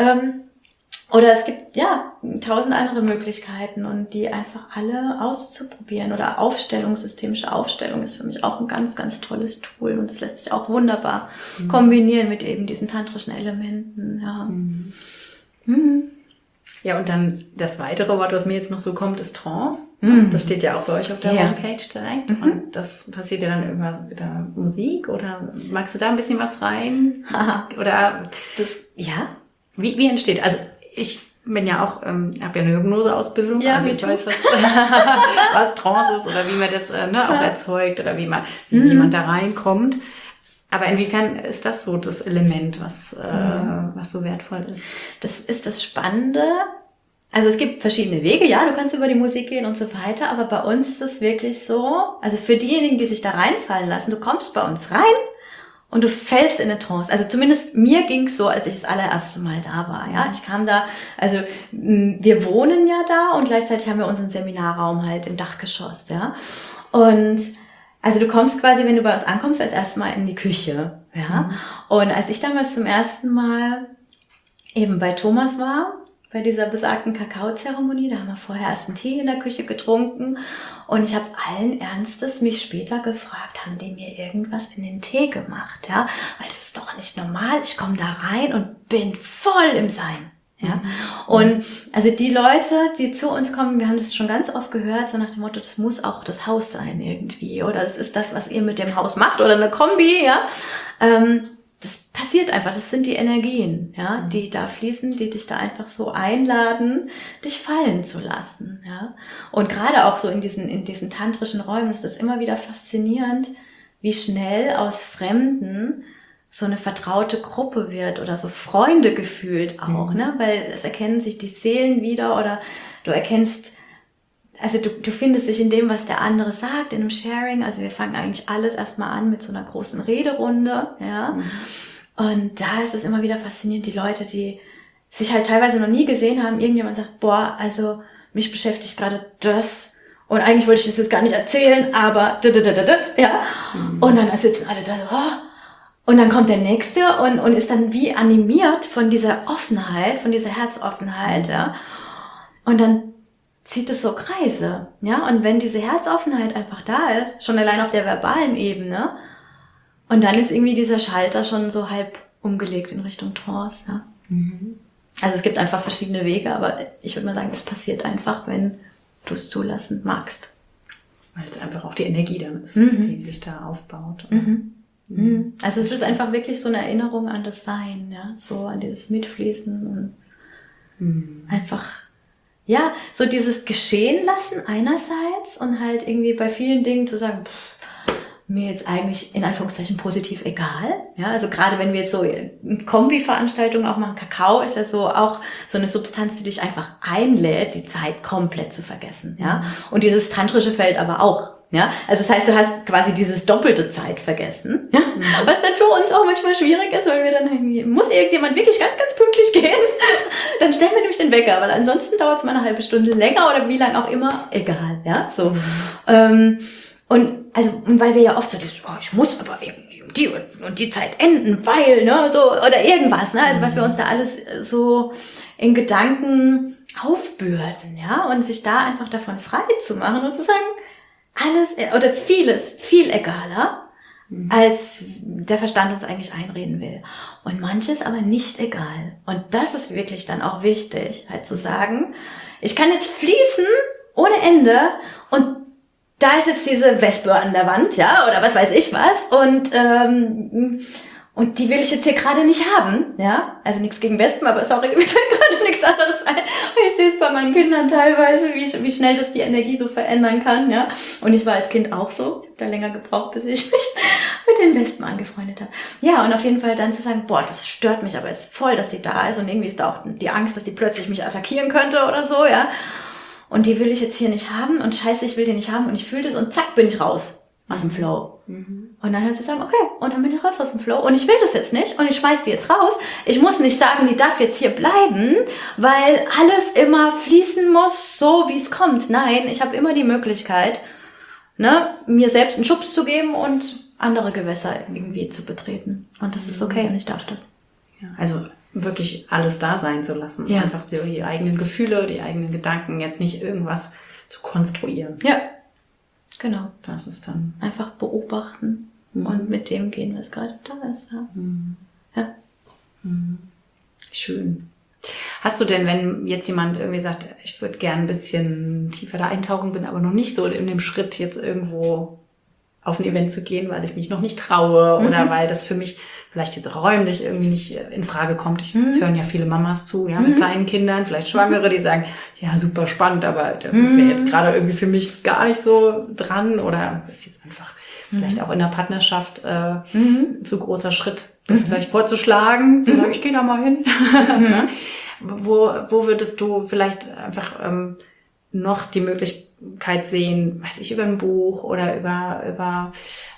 Oder es gibt, ja, tausend andere Möglichkeiten und die einfach alle auszuprobieren. Oder Aufstellung, systemische Aufstellung ist für mich auch ein ganz, ganz tolles Tool und das lässt sich auch wunderbar mhm. kombinieren mit eben diesen tantrischen Elementen, ja. Mhm. Mhm. Ja, und dann das weitere Wort, was mir jetzt noch so kommt, ist Trance. Mhm. Das steht ja auch bei euch auf der Ja. Homepage direkt. Mhm. Und das passiert ja dann über, über Musik oder magst du da ein bisschen was rein? Oder Das, ja. wie, wie entsteht? Also ich bin ja auch, ähm, habe ja eine Hypnoseausbildung, Ja, also me ich too. weiß, was, was Trance ist oder wie man das äh, ne, auch Ja. erzeugt oder wie man, wie, Mhm. wie man da reinkommt. Aber inwiefern ist das so das Element, was, äh, Mhm. was so wertvoll ist? Das ist das Spannende. Also es gibt verschiedene Wege, ja, du kannst über die Musik gehen und so weiter, aber bei uns ist es wirklich so, also für diejenigen, die sich da reinfallen lassen, du kommst bei uns rein und du fällst in eine Trance. Also zumindest mir ging's so, als ich das allererste Mal da war, ja. Ich kam da, also m, wir wohnen ja da und gleichzeitig haben wir unseren Seminarraum halt im Dachgeschoss, ja. Und also du kommst quasi, wenn du bei uns ankommst, als erstes Mal in die Küche, ja. Mhm. Und als ich damals zum ersten Mal eben bei Thomas war, bei dieser besagten Kakaozeremonie, da haben wir vorher erst einen Tee in der Küche getrunken und ich habe allen Ernstes mich später gefragt, haben die mir irgendwas in den Tee gemacht, ja? Weil das ist doch nicht normal, ich komme da rein und bin voll im Sein. Ja, und also die Leute, die zu uns kommen, wir haben das schon ganz oft gehört, so nach dem Motto, das muss auch das Haus sein irgendwie, oder das ist das, was ihr mit dem Haus macht, oder eine Kombi, ja. Ähm, das passiert einfach, das sind die Energien, ja, die da fließen, die dich da einfach so einladen, dich fallen zu lassen, ja. Und gerade auch so in diesen, in diesen tantrischen Räumen ist es immer wieder faszinierend, wie schnell aus Fremden so eine vertraute Gruppe wird oder so Freunde gefühlt auch, Mhm. ne, weil es erkennen sich die Seelen wieder oder du erkennst, also du, du findest dich in dem, was der andere sagt, in einem Sharing, also wir fangen eigentlich alles erstmal an mit so einer großen Rederunde, ja, Mhm. und da ist es immer wieder faszinierend, die Leute, die sich halt teilweise noch nie gesehen haben, irgendjemand sagt, boah, also mich beschäftigt gerade das und eigentlich wollte ich das jetzt gar nicht erzählen, aber ja, Mhm. und dann sitzen alle da so, oh, und dann kommt der Nächste und, und ist dann wie animiert von dieser Offenheit, von dieser Herzoffenheit, ja. Und dann zieht es so Kreise, ja. Und wenn diese Herzoffenheit einfach da ist, schon allein auf der verbalen Ebene, und dann ist irgendwie dieser Schalter schon so halb umgelegt in Richtung Trance, ja. Mhm. Also es gibt einfach verschiedene Wege, aber ich würde mal sagen, es passiert einfach, wenn du es zulassen magst. Weil es einfach auch die Energie dann ist, Mhm. die sich da aufbaut. Mhm. Mhm. Also es ist einfach wirklich so eine Erinnerung an das Sein, ja, so an dieses Mitfließen und Mhm. einfach, ja, so dieses Geschehen lassen einerseits und halt irgendwie bei vielen Dingen zu sagen, pff, mir jetzt eigentlich in Anführungszeichen positiv egal, ja, also gerade wenn wir jetzt so Kombi-Veranstaltungen auch machen, Kakao ist ja so auch so eine Substanz, die dich einfach einlädt, die Zeit komplett zu vergessen, ja, und dieses tantrische Feld aber auch. Ja, also das heißt, du hast quasi dieses doppelte Zeit vergessen, ja? Mhm. Was dann für uns auch manchmal schwierig ist, weil wir dann irgendwie, muss irgendjemand wirklich ganz, ganz pünktlich gehen, dann stellen wir nämlich den Wecker, weil ansonsten dauert es mal eine halbe Stunde länger oder wie lang auch immer, egal, ja, so. Mhm. Ähm, und also, und weil wir ja oft so, das, oh, ich muss aber irgendwie um die und, und die Zeit enden, weil, ne, so, oder irgendwas, ne, also was wir uns da alles so in Gedanken aufbürden, ja, und sich da einfach davon frei zu machen und zu sagen, alles oder vieles viel egaler, Mhm. als der Verstand uns eigentlich einreden will. Und manches aber nicht egal. Und das ist wirklich dann auch wichtig, halt zu sagen, ich kann jetzt fließen ohne Ende und da ist jetzt diese Wespe an der Wand, ja, oder was weiß ich was und ähm, und die will ich jetzt hier gerade nicht haben, ja, also nichts gegen Wespen, aber sorry, mir fällt gerade nichts anderes ein. Ich sehe es bei meinen Kindern teilweise, wie, wie schnell das die Energie so verändern kann, ja, und ich war als Kind auch so, ich habe da länger gebraucht, bis ich mich mit den Wespen angefreundet habe. Ja, und auf jeden Fall dann zu sagen, boah, das stört mich aber jetzt voll, dass die da ist und irgendwie ist da auch die Angst, dass die plötzlich mich attackieren könnte oder so, ja. Und die will ich jetzt hier nicht haben und scheiße, ich will die nicht haben und ich fühle das und zack, bin ich raus aus dem Flow. Mhm. Und dann halt zu sagen, okay, und dann bin ich raus aus dem Flow und ich will das jetzt nicht und ich schmeiß die jetzt raus. Ich muss nicht sagen, die darf jetzt hier bleiben, weil alles immer fließen muss, so wie es kommt. Nein, ich habe immer die Möglichkeit, ne, mir selbst einen Schubs zu geben und andere Gewässer irgendwie zu betreten. Und das ist okay und ich darf das. Ja, also wirklich alles da sein zu lassen. Ja. Einfach so die eigenen Gefühle, die eigenen Gedanken, jetzt nicht irgendwas zu konstruieren. Ja, genau. Das ist dann... Einfach beobachten Mhm. und mit dem gehen, was gerade da ist. Ja. Mhm. Ja. Mhm. Schön. Hast du denn, wenn jetzt jemand irgendwie sagt, ich würde gern ein bisschen tiefer da eintauchen, bin aber noch nicht so in dem Schritt, jetzt irgendwo auf ein Event zu gehen, weil ich mich noch nicht traue mhm. oder weil das für mich vielleicht jetzt räumlich irgendwie nicht in Frage kommt. Ich, mhm. Es hören ja viele Mamas zu, ja, mit mhm. kleinen Kindern, vielleicht Schwangere, die sagen, ja, super spannend, aber das mhm. ist ja jetzt gerade irgendwie für mich gar nicht so dran oder ist jetzt einfach mhm. vielleicht auch in der Partnerschaft äh, mhm. zu großer Schritt, das mhm. vielleicht vorzuschlagen, zu sagen, ich gehe da mal hin. Mhm. Wo, wo würdest du vielleicht einfach ähm, noch die Möglichkeit sehen, weiß ich, über ein Buch oder über, über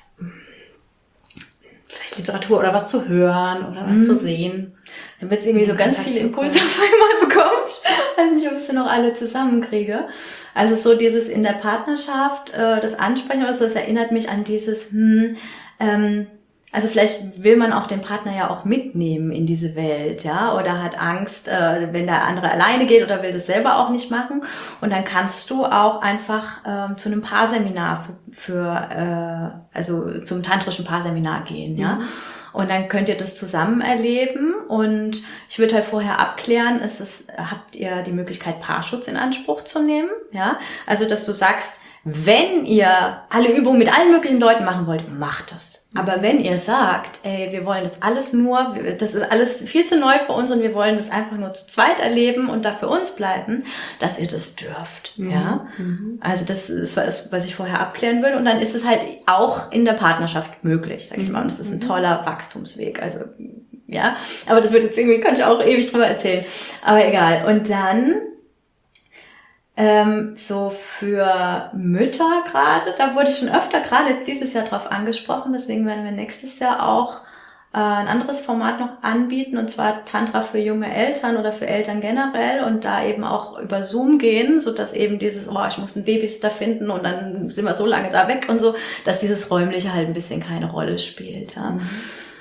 vielleicht Literatur oder was zu hören oder was mhm. zu sehen? Dann wird es irgendwie so ganz viele Impulse auf einmal bekommen. Ich weiß nicht, ob ich sie noch alle zusammenkriege. Also so dieses in der Partnerschaft, äh, das Ansprechen oder so, das erinnert mich an dieses, hm, ähm, also vielleicht will man auch den Partner ja auch mitnehmen in diese Welt, ja, oder hat Angst, äh, wenn der andere alleine geht oder will das selber auch nicht machen. Und dann kannst du auch einfach ähm, zu einem Paarseminar für, für äh, also zum tantrischen Paarseminar gehen, ja. Mhm. Und dann könnt ihr das zusammen erleben. Und ich würde halt vorher abklären, ist es, habt ihr die Möglichkeit, Paarschutz in Anspruch zu nehmen, ja. Also, dass du sagst, wenn ihr alle Übungen mit allen möglichen Leuten machen wollt, macht das. Aber wenn ihr sagt, ey, wir wollen das alles nur, das ist alles viel zu neu für uns und wir wollen das einfach nur zu zweit erleben und da für uns bleiben, dass ihr das dürft, mhm. ja. Mhm. Also das ist was, was ich vorher abklären will und dann ist es halt auch in der Partnerschaft möglich, sag ich mal. Und das ist ein toller Wachstumsweg, also, ja. Aber das wird jetzt irgendwie, kann ich auch ewig drüber erzählen. Aber egal. Und dann, Ähm, so für Mütter gerade, da wurde ich schon öfter gerade jetzt dieses Jahr drauf angesprochen, deswegen werden wir nächstes Jahr auch äh, ein anderes Format noch anbieten, und zwar Tantra für junge Eltern oder für Eltern generell und da eben auch über Zoom gehen, so dass eben dieses, oh, ich muss einen Babysitter finden und dann sind wir so lange da weg und so, dass dieses Räumliche halt ein bisschen keine Rolle spielt. Ja. Mhm.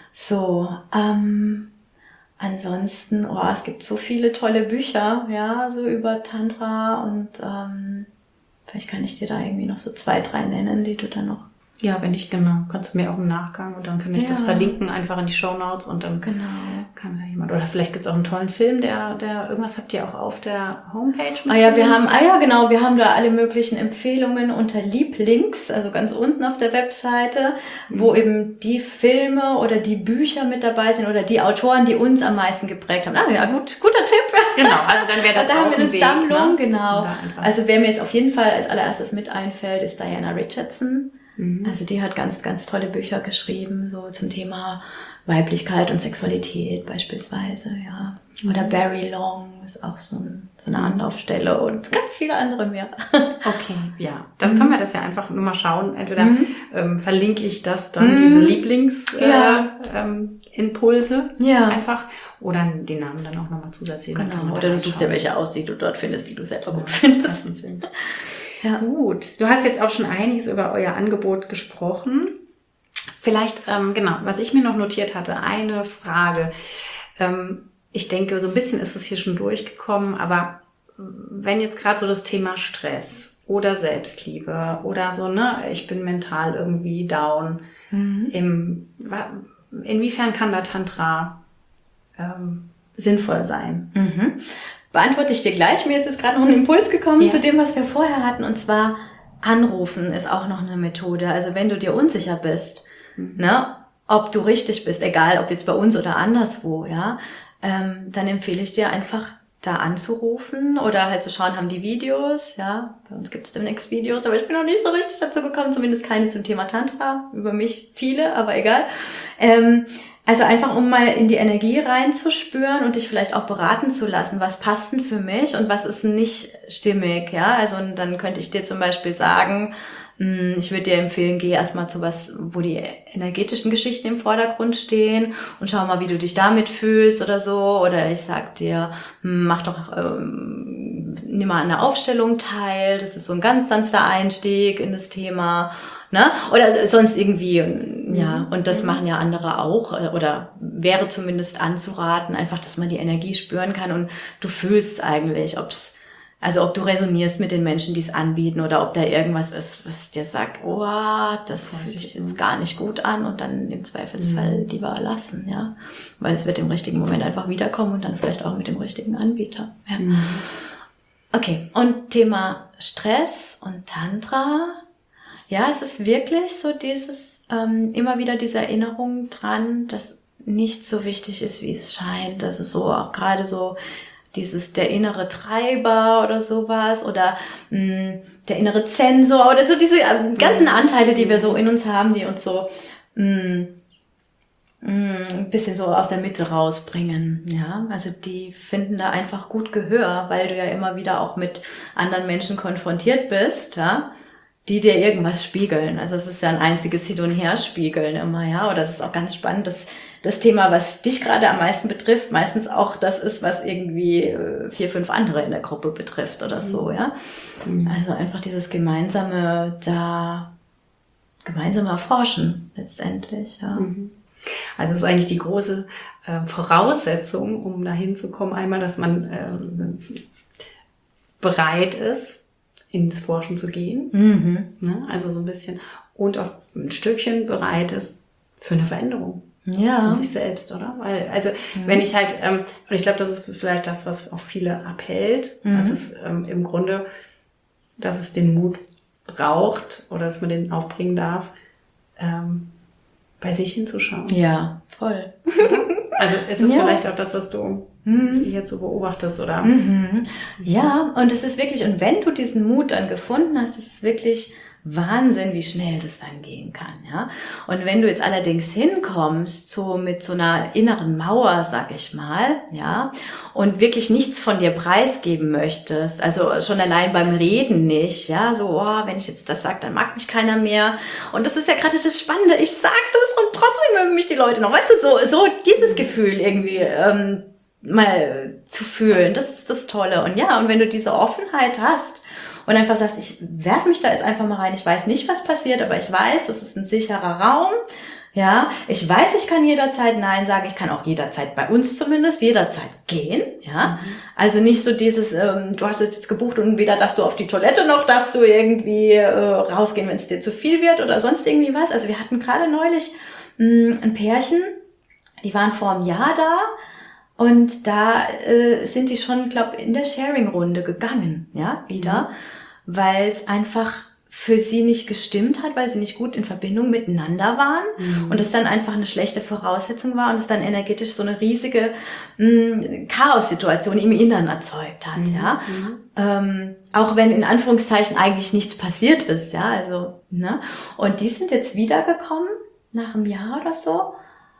So, ähm... Ansonsten, oh, es gibt so viele tolle Bücher, ja, so über Tantra und ähm, vielleicht kann ich dir da irgendwie noch so zwei, drei nennen, die du dann noch... Ja, wenn nicht, genau. Kannst du mir auch im Nachgang und dann kann ich ja. das verlinken, einfach in die Shownotes und dann genau. kann da jemand... Oder vielleicht gibt's auch einen tollen Film, der, der irgendwas habt ihr auch auf der Homepage mit. Ah ja, wir haben, ah ja, genau, wir haben da alle möglichen Empfehlungen unter Lieblings, also ganz unten auf der Webseite, mhm. wo eben die Filme oder die Bücher mit dabei sind oder die Autoren, die uns am meisten geprägt haben. Ah ja, gut, guter Tipp. Genau, also dann wäre das also da auch haben wir eine Weg, Sammlung, ne? genau. Also wer mir jetzt auf jeden Fall als allererstes mit einfällt, ist Diana Richardson. Also die hat ganz, ganz tolle Bücher geschrieben, so zum Thema Weiblichkeit und Sexualität beispielsweise, ja. Oder Barry Long ist auch so, ein, so eine Anlaufstelle und ganz viele andere mehr. Okay, ja. Dann mhm. können wir das ja einfach nur mal schauen. Entweder mhm. ähm, verlinke ich das dann, mhm. diese Lieblingsimpulse äh, ja. ähm, Impulse ja. einfach oder den Namen dann auch nochmal zusätzlich. Genau. Oder du suchst ja welche aus, die du dort findest, die du selber gut findest. Sind. Ja. Gut. Du hast jetzt auch schon einiges über euer Angebot gesprochen. Vielleicht, ähm, genau, was ich mir noch notiert hatte, eine Frage. Ähm, ich denke, so ein bisschen ist es hier schon durchgekommen, aber wenn jetzt gerade so das Thema Stress oder Selbstliebe oder so, ne, ich bin mental irgendwie down, mhm. im, inwiefern kann da Tantra ähm, sinnvoll sein? Mhm. Beantworte ich dir gleich. Mir ist jetzt gerade noch ein Impuls gekommen ja. zu dem, was wir vorher hatten. Und zwar anrufen ist auch noch eine Methode. Also wenn du dir unsicher bist, mhm. ne, ob du richtig bist, egal ob jetzt bei uns oder anderswo, ja, ähm, dann empfehle ich dir einfach da anzurufen oder halt zu schauen, haben die Videos, ja, bei uns gibt es demnächst Videos, aber ich bin noch nicht so richtig dazu gekommen, zumindest keine zum Thema Tantra, über mich viele, aber egal. Ähm, Also einfach, um mal in die Energie reinzuspüren und dich vielleicht auch beraten zu lassen, was passt denn für mich und was ist nicht stimmig, ja. Also dann könnte ich dir zum Beispiel sagen, ich würde dir empfehlen, geh erstmal zu was, wo die energetischen Geschichten im Vordergrund stehen und schau mal, wie du dich damit fühlst oder so. Oder ich sag dir, mach doch, ähm, nimm mal an der Aufstellung teil, das ist so ein ganz sanfter Einstieg in das Thema. Ne? Oder sonst irgendwie, ja, und das machen ja andere auch, oder wäre zumindest anzuraten, einfach, dass man die Energie spüren kann und du fühlst eigentlich, ob's Also ob du resonierst mit den Menschen, die es anbieten oder ob da irgendwas ist, was dir sagt, oh, das fühlt sich jetzt gar nicht gut an und dann im Zweifelsfall Mhm. lieber lassen, ja. Weil es wird im richtigen Moment einfach wiederkommen und dann vielleicht auch mit dem richtigen Anbieter. Ja. Mhm. Okay, und Thema Stress und Tantra. Ja, es ist wirklich so dieses, ähm, immer wieder diese Erinnerung dran, dass nicht so wichtig ist, wie es scheint. Also so auch gerade so dieses der innere Treiber oder sowas oder mh, der innere Zensor oder so diese äh, ganzen Anteile, die wir so in uns haben, die uns so mh, mh, ein bisschen so aus der Mitte rausbringen. Ja, also die finden da einfach gut Gehör, weil du ja immer wieder auch mit anderen Menschen konfrontiert bist, ja, die dir irgendwas spiegeln. Also es ist ja ein einziges Hin- und Herspiegeln immer, ja. Oder das ist auch ganz spannend, dass das Thema, was dich gerade am meisten betrifft, meistens auch das ist, was irgendwie vier, fünf andere in der Gruppe betrifft oder so, ja. Mhm. Also einfach dieses gemeinsame, da, gemeinsame Erforschen letztendlich, ja. Mhm. Also es ist eigentlich die große äh, Voraussetzung, um dahin zu kommen, einmal, dass man ähm, bereit ist, ins Forschen zu gehen, Mhm. ne? Also so ein bisschen und auch ein Stückchen bereit ist für eine Veränderung. Ja. Von sich selbst, oder? Weil, also, mhm. wenn ich halt, ähm, und ich glaube, das ist vielleicht das, was auch viele abhält, mhm. das ist ähm, im Grunde, dass es den Mut braucht oder dass man den aufbringen darf, ähm, bei sich hinzuschauen. Ja, voll. Also ist es ja. vielleicht auch das, was du mhm. jetzt so beobachtest, oder? Mhm. Ja, und es ist wirklich, und wenn du diesen Mut dann gefunden hast, ist es wirklich Wahnsinn, wie schnell das dann gehen kann, ja. Und wenn du jetzt allerdings hinkommst, so mit so einer inneren Mauer, sag ich mal, ja, und wirklich nichts von dir preisgeben möchtest, also schon allein beim Reden nicht, ja, so, oh, wenn ich jetzt das sage, dann mag mich keiner mehr. Und das ist ja gerade das Spannende, ich sag das und trotzdem mögen mich die Leute noch, weißt du, so, so dieses Gefühl irgendwie ähm, mal zu fühlen, das ist das Tolle. Und ja, und wenn du diese Offenheit hast, und einfach sagst, ich werfe mich da jetzt einfach mal rein, ich weiß nicht, was passiert, aber ich weiß, das ist ein sicherer Raum, ja, ich weiß, ich kann jederzeit Nein sagen, ich kann auch jederzeit, bei uns zumindest, jederzeit gehen, ja, mhm. Also nicht so dieses, ähm, du hast es jetzt gebucht und weder darfst du auf die Toilette, noch darfst du irgendwie äh, rausgehen, wenn es dir zu viel wird oder sonst irgendwie was. Also wir hatten gerade neulich mh, ein Pärchen, die waren vor einem Jahr da, und da äh, sind die schon, glaube in der Sharing-Runde gegangen, ja, wieder, mhm. weil es einfach für sie nicht gestimmt hat, weil sie nicht gut in Verbindung miteinander waren mhm. und es dann einfach eine schlechte Voraussetzung war und es dann energetisch so eine riesige mh, Chaos-Situation im Inneren erzeugt hat, mhm. ja. Mhm. Ähm, auch wenn in Anführungszeichen eigentlich nichts passiert ist, ja, also, ne. Und die sind jetzt wiedergekommen, nach einem Jahr oder so,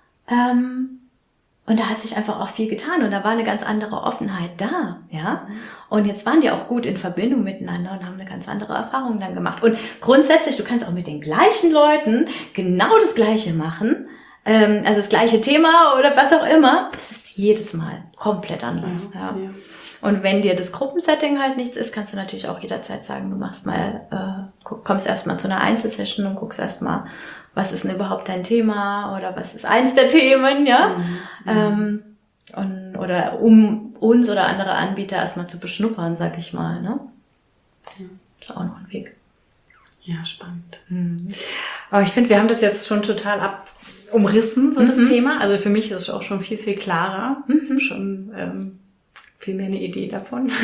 ähm, und da hat sich einfach auch viel getan und da war eine ganz andere Offenheit da, ja. Und jetzt waren die auch gut in Verbindung miteinander und haben eine ganz andere Erfahrung dann gemacht. Und grundsätzlich, du kannst auch mit den gleichen Leuten genau das Gleiche machen, ähm, also das gleiche Thema oder was auch immer. Das ist jedes Mal komplett anders, ja. ja. ja. Und wenn dir das Gruppensetting halt nichts ist, kannst du natürlich auch jederzeit sagen, du machst mal, äh, kommst erstmal zu einer Einzelsession und guckst erstmal, was ist denn überhaupt dein Thema oder was ist eins der Themen, ja? Mhm. Ähm, und, oder um uns oder andere Anbieter erstmal zu beschnuppern, sag ich mal, ne? Ja. Ist auch noch ein Weg. Ja, spannend. Mhm. Aber ich finde, wir haben das jetzt schon total ab umrissen, so mhm. das Thema. Also für mich ist es auch schon viel, viel klarer. Mhm. Schon ähm, viel mehr eine Idee davon. Mhm.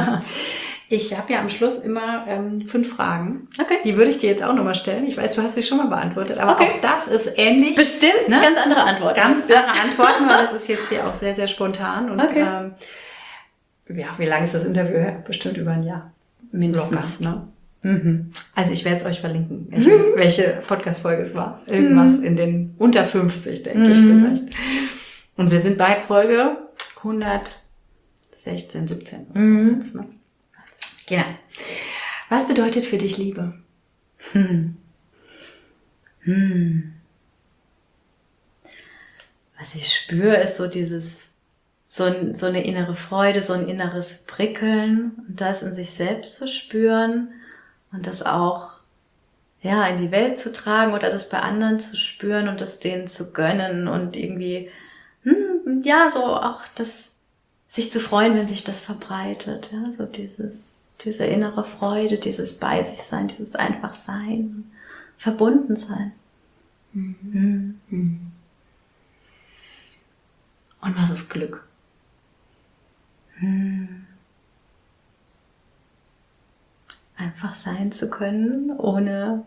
Ich habe ja am Schluss immer ähm, fünf Fragen. Okay. Die würde ich dir jetzt auch nochmal stellen. Ich weiß, du hast sie schon mal beantwortet, aber okay. auch das ist ähnlich. Bestimmt, ne? Ganz andere Antworten. Ganz andere Antworten, weil das ist jetzt hier auch sehr, sehr spontan. Und okay. ähm, ja, wie lang ist das Interview her? Bestimmt über ein Jahr. Mindestens. Locker, ne? Mhm. Also ich werde es euch verlinken, welche, mhm. welche Podcast-Folge es war. Irgendwas mhm. in den unter fünfzig, denke mhm. ich vielleicht. Und wir sind bei Folge hundertsechzehn, siebzehn oder mhm. so. Ne? Genau. Was bedeutet für dich Liebe? Hm. Hm. Was ich spüre, ist so dieses, so, ein, so eine innere Freude, so ein inneres Prickeln und das in sich selbst zu spüren und das auch, ja, in die Welt zu tragen oder das bei anderen zu spüren und das denen zu gönnen und irgendwie, hm, ja, so auch das sich zu freuen, wenn sich das verbreitet, ja, so dieses, diese innere Freude, dieses bei sich sein, dieses einfach sein, verbunden sein. Mhm. Mhm. Und was ist Glück? Hm. Einfach sein zu können, ohne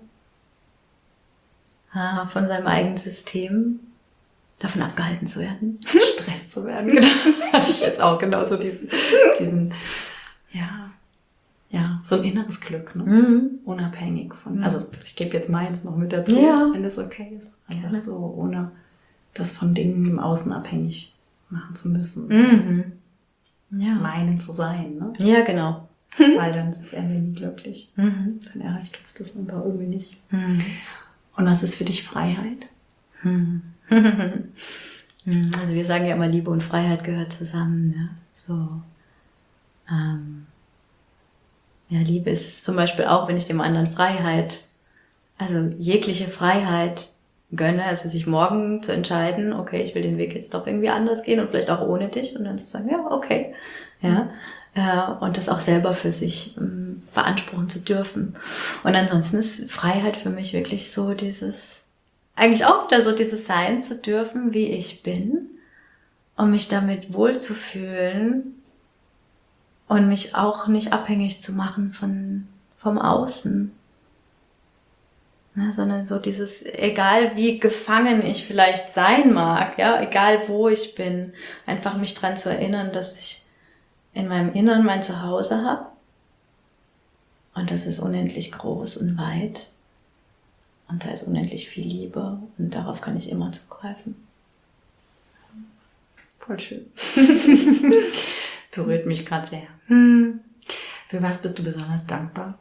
ah, von seinem eigenen System davon abgehalten zu werden. Stress zu werden, genau. Hatte ich jetzt auch genauso diesen, diesen, ja, ja, so ein inneres Glück, ne? Mhm. Unabhängig von, Mhm. also ich gebe jetzt meins noch mit dazu, ja. wenn das okay ist. Einfach Gerne. so, ohne das von Dingen im Außen abhängig machen zu müssen. Mhm. Ja. Meinen zu sein, ne? Ja, genau. Weil dann werden wir nie glücklich. Mhm. Dann erreicht uns das einfach irgendwie nicht. Mhm. Und was ist für dich Freiheit? Mhm. Also wir sagen ja immer, Liebe und Freiheit gehört zusammen. Ja? So, ähm, ja, Liebe ist zum Beispiel auch, wenn ich dem anderen Freiheit, also jegliche Freiheit gönne, also sich morgen zu entscheiden, okay, ich will den Weg jetzt doch irgendwie anders gehen und vielleicht auch ohne dich und dann zu sagen, ja, okay, ja, äh, und das auch selber für sich ähm, beanspruchen zu dürfen. Und ansonsten ist Freiheit für mich wirklich so dieses, eigentlich auch da so dieses Sein zu dürfen, wie ich bin, um mich damit wohlzufühlen und mich auch nicht abhängig zu machen von vom Außen. Ne, sondern so dieses, egal wie gefangen ich vielleicht sein mag, ja, egal wo ich bin, einfach mich dran zu erinnern, dass ich in meinem Inneren mein Zuhause habe und das ist unendlich groß und weit und da ist unendlich viel Liebe und darauf kann ich immer zugreifen. Voll schön. Berührt mich gerade sehr. Hm. Für was bist du besonders dankbar?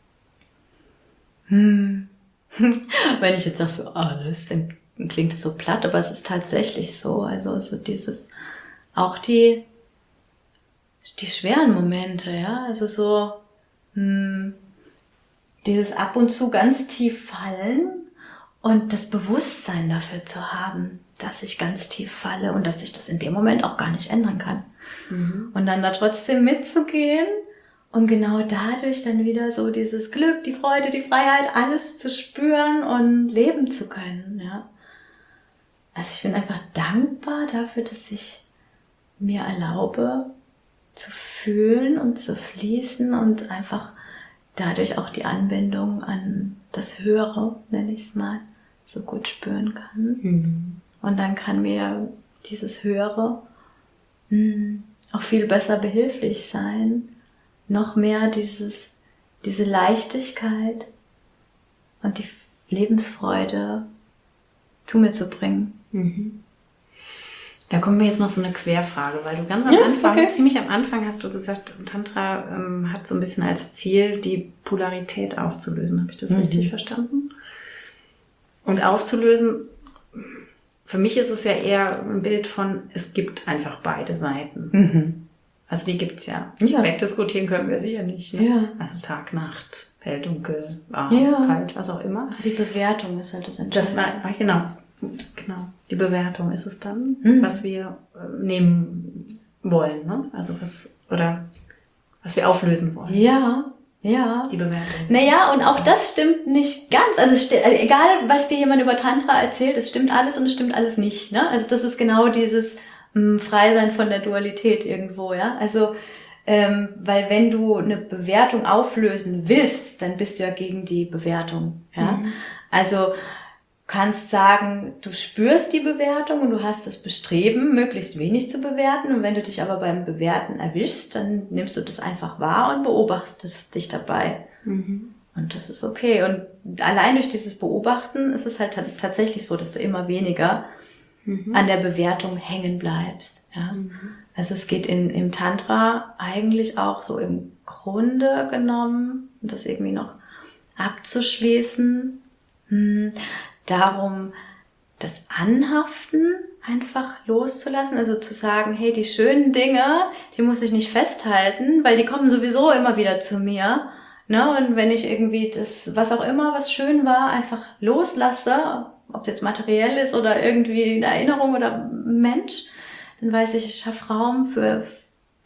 Hm. Wenn ich jetzt sage für alles, dann klingt es so platt, aber es ist tatsächlich so. Also so dieses, auch die, die schweren Momente, ja, also so hm, dieses ab und zu ganz tief fallen und das Bewusstsein dafür zu haben, dass ich ganz tief falle und dass ich das in dem Moment auch gar nicht ändern kann. Mhm. Und dann da trotzdem mitzugehen und genau dadurch dann wieder so dieses Glück, die Freude, die Freiheit, alles zu spüren und leben zu können, ja. Also ich bin einfach dankbar dafür, dass ich mir erlaube, zu fühlen und zu fließen und einfach dadurch auch die Anbindung an das Höhere, nenne ich es mal, so gut spüren kann. Mhm. Und dann kann mir dieses Höhere mh, auch viel besser behilflich sein, noch mehr dieses, diese Leichtigkeit und die Lebensfreude zu mir zu bringen. Mhm. Da kommen wir jetzt noch so eine Querfrage, weil du ganz am ja, Anfang, okay. ziemlich am Anfang hast du gesagt, Tantra ähm, hat so ein bisschen als Ziel, die Polarität aufzulösen. Habe ich das mhm. richtig verstanden? Und aufzulösen, für mich ist es ja eher ein Bild von, es gibt einfach beide Seiten. Mhm. Also die gibt's ja. ja. Wegdiskutieren können wir sicher nicht. Ne? Ja. Also Tag, Nacht, hell, dunkel, warm, ja. kalt, was auch immer. Die Bewertung ist halt das Entscheidende. Das war, genau. Genau, die Bewertung ist es dann, mhm. was wir äh, nehmen wollen, ne? Also was, oder was wir auflösen wollen. Ja, ja. Die Bewertung. Naja, und auch das stimmt nicht ganz. Also, es sti- also egal, was dir jemand über Tantra erzählt, es stimmt alles und es stimmt alles nicht, ne? Also das ist genau dieses mh, Freisein von der Dualität irgendwo, ja? Also, ähm, weil wenn du eine Bewertung auflösen willst, dann bist du ja gegen die Bewertung, ja? Mhm. Also, kannst sagen, du spürst die Bewertung und du hast das Bestreben, möglichst wenig zu bewerten. Und wenn du dich aber beim Bewerten erwischst, dann nimmst du das einfach wahr und beobachtest dich dabei. Mhm. Und das ist okay. Und allein durch dieses Beobachten ist es halt t- tatsächlich so, dass du immer weniger mhm. an der Bewertung hängen bleibst. Ja? Mhm. Also es geht in, im Tantra eigentlich auch so im Grunde genommen, das irgendwie noch abzuschließen, hm, darum, das Anhaften einfach loszulassen, also zu sagen, hey, die schönen Dinge, die muss ich nicht festhalten, weil die kommen sowieso immer wieder zu mir, ne? Und wenn ich irgendwie das, was auch immer, was schön war, einfach loslasse, ob das jetzt materiell ist oder irgendwie eine Erinnerung oder Mensch, dann weiß ich, ich schaffe Raum für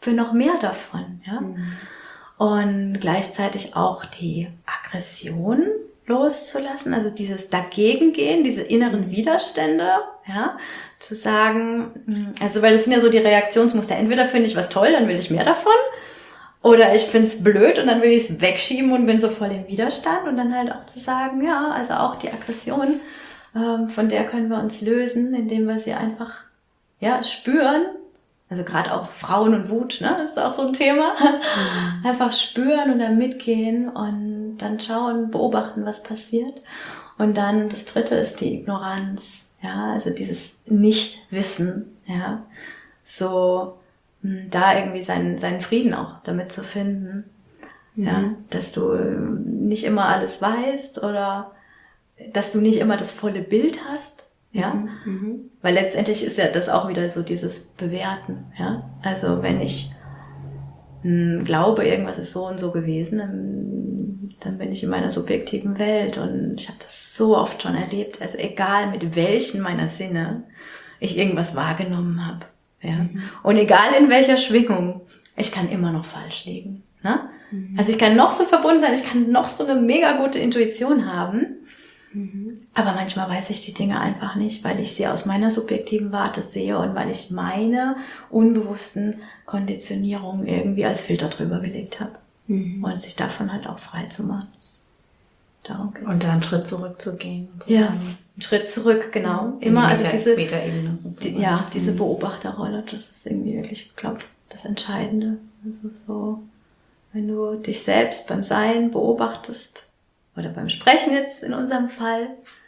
für noch mehr davon, ja. Mhm. Und gleichzeitig auch die Aggression loszulassen, also dieses Dagegengehen, diese inneren Widerstände, ja, zu sagen, also weil das sind ja so die Reaktionsmuster, entweder finde ich was toll, dann will ich mehr davon, oder ich finde es blöd und dann will ich es wegschieben und bin so voll im Widerstand und dann halt auch zu sagen, ja, also auch die Aggression, ähm, von der können wir uns lösen, indem wir sie einfach, ja, spüren. Also gerade auch Frauen und Wut, ne, das ist auch so ein Thema. Mhm. Einfach spüren und dann mitgehen und dann schauen, beobachten, was passiert. Und dann das Dritte ist die Ignoranz, ja, also dieses Nichtwissen, ja, so da irgendwie seinen seinen Frieden auch damit zu finden, mhm. ja, dass du nicht immer alles weißt oder dass du nicht immer das volle Bild hast. Ja, mhm. weil letztendlich ist ja das auch wieder so dieses Bewerten, ja. Also wenn ich mh, glaube, irgendwas ist so und so gewesen, dann, dann bin ich in meiner subjektiven Welt und ich habe das so oft schon erlebt. Also egal mit welchen meiner Sinne ich irgendwas wahrgenommen habe, ja. Mhm. Und egal in welcher Schwingung, ich kann immer noch falsch liegen, ne? Mhm. Also ich kann noch so verbunden sein, ich kann noch so eine mega gute Intuition haben. Mhm. Aber manchmal weiß ich die Dinge einfach nicht, weil ich sie aus meiner subjektiven Warte sehe und weil ich meine unbewussten Konditionierungen irgendwie als Filter drüber gelegt habe. Mhm. Und sich davon halt auch frei zu machen. Darum geht's. Und da einen Schritt zurückzugehen. Und zu ja, sagen, einen Schritt zurück, genau. Mhm. Immer, die also Meta- diese, Meta-Ebene sozusagen. Die, ja, diese mhm. Beobachterrolle, das ist irgendwie wirklich, ich glaube, das Entscheidende. Das ist so, wenn du dich selbst beim Sein beobachtest, oder beim Sprechen jetzt in unserem Fall,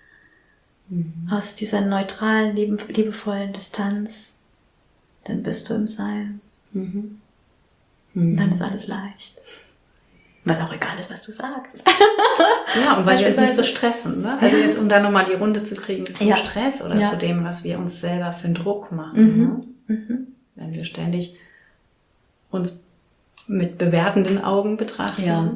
mhm. aus dieser neutralen, liebe, liebevollen Distanz, dann bist du im Sein. Mhm. Mhm. Und dann ist alles leicht. Was auch egal ist, was du sagst. Ja, und weil wir uns nicht so stressen, ne? Also jetzt, um da nochmal die Runde zu kriegen zum ja. Stress oder ja. zu dem, was wir uns selber für einen Druck machen. Mhm. Ne? Mhm. Wenn wir ständig uns mit bewertenden Augen betrachten, ja.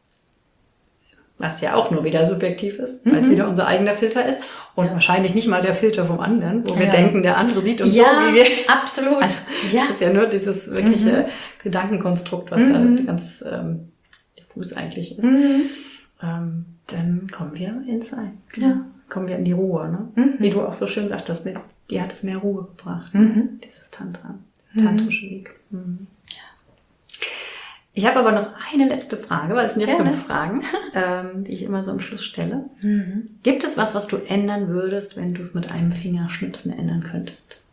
was ja auch nur wieder subjektiv ist, weil es mhm. wieder unser eigener Filter ist und ja. wahrscheinlich nicht mal der Filter vom anderen, wo wir ja. denken, der andere sieht uns ja, so, wie wir... absolut. Also ja. das ist ja nur dieses wirkliche mhm. Gedankenkonstrukt, was mhm. da ganz ähm, diffus eigentlich ist. Mhm. Ähm, dann kommen wir ins Sein. Ja. Kommen wir in die Ruhe, ne? Mhm. Wie du auch so schön sagtest, mit dir hat es mehr Ruhe gebracht, mhm. ne? Dieses Tantra, dieser tantrische Weg. Mhm. Ich habe aber noch eine letzte Frage, weil es sind ja Gerne. fünf Fragen, ähm, die ich immer so am Schluss stelle. Mhm. Gibt es was, was du ändern würdest, wenn du es mit einem Fingerschnipsen ändern könntest?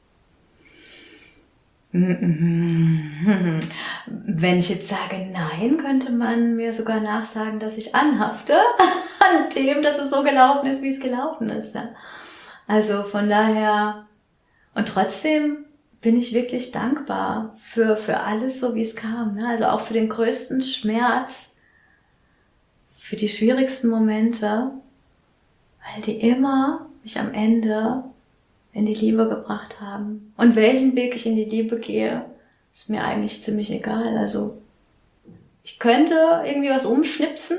Wenn ich jetzt sage nein, könnte man mir sogar nachsagen, dass ich anhafte an dem, dass es so gelaufen ist, wie es gelaufen ist. Ja. Also von daher, und trotzdem bin ich wirklich dankbar für, für alles, so wie es kam. Ne? Also auch für den größten Schmerz, für die schwierigsten Momente, weil die immer mich am Ende in die Liebe gebracht haben. Und welchen Weg ich in die Liebe gehe, ist mir eigentlich ziemlich egal. Also ich könnte irgendwie was umschnipsen,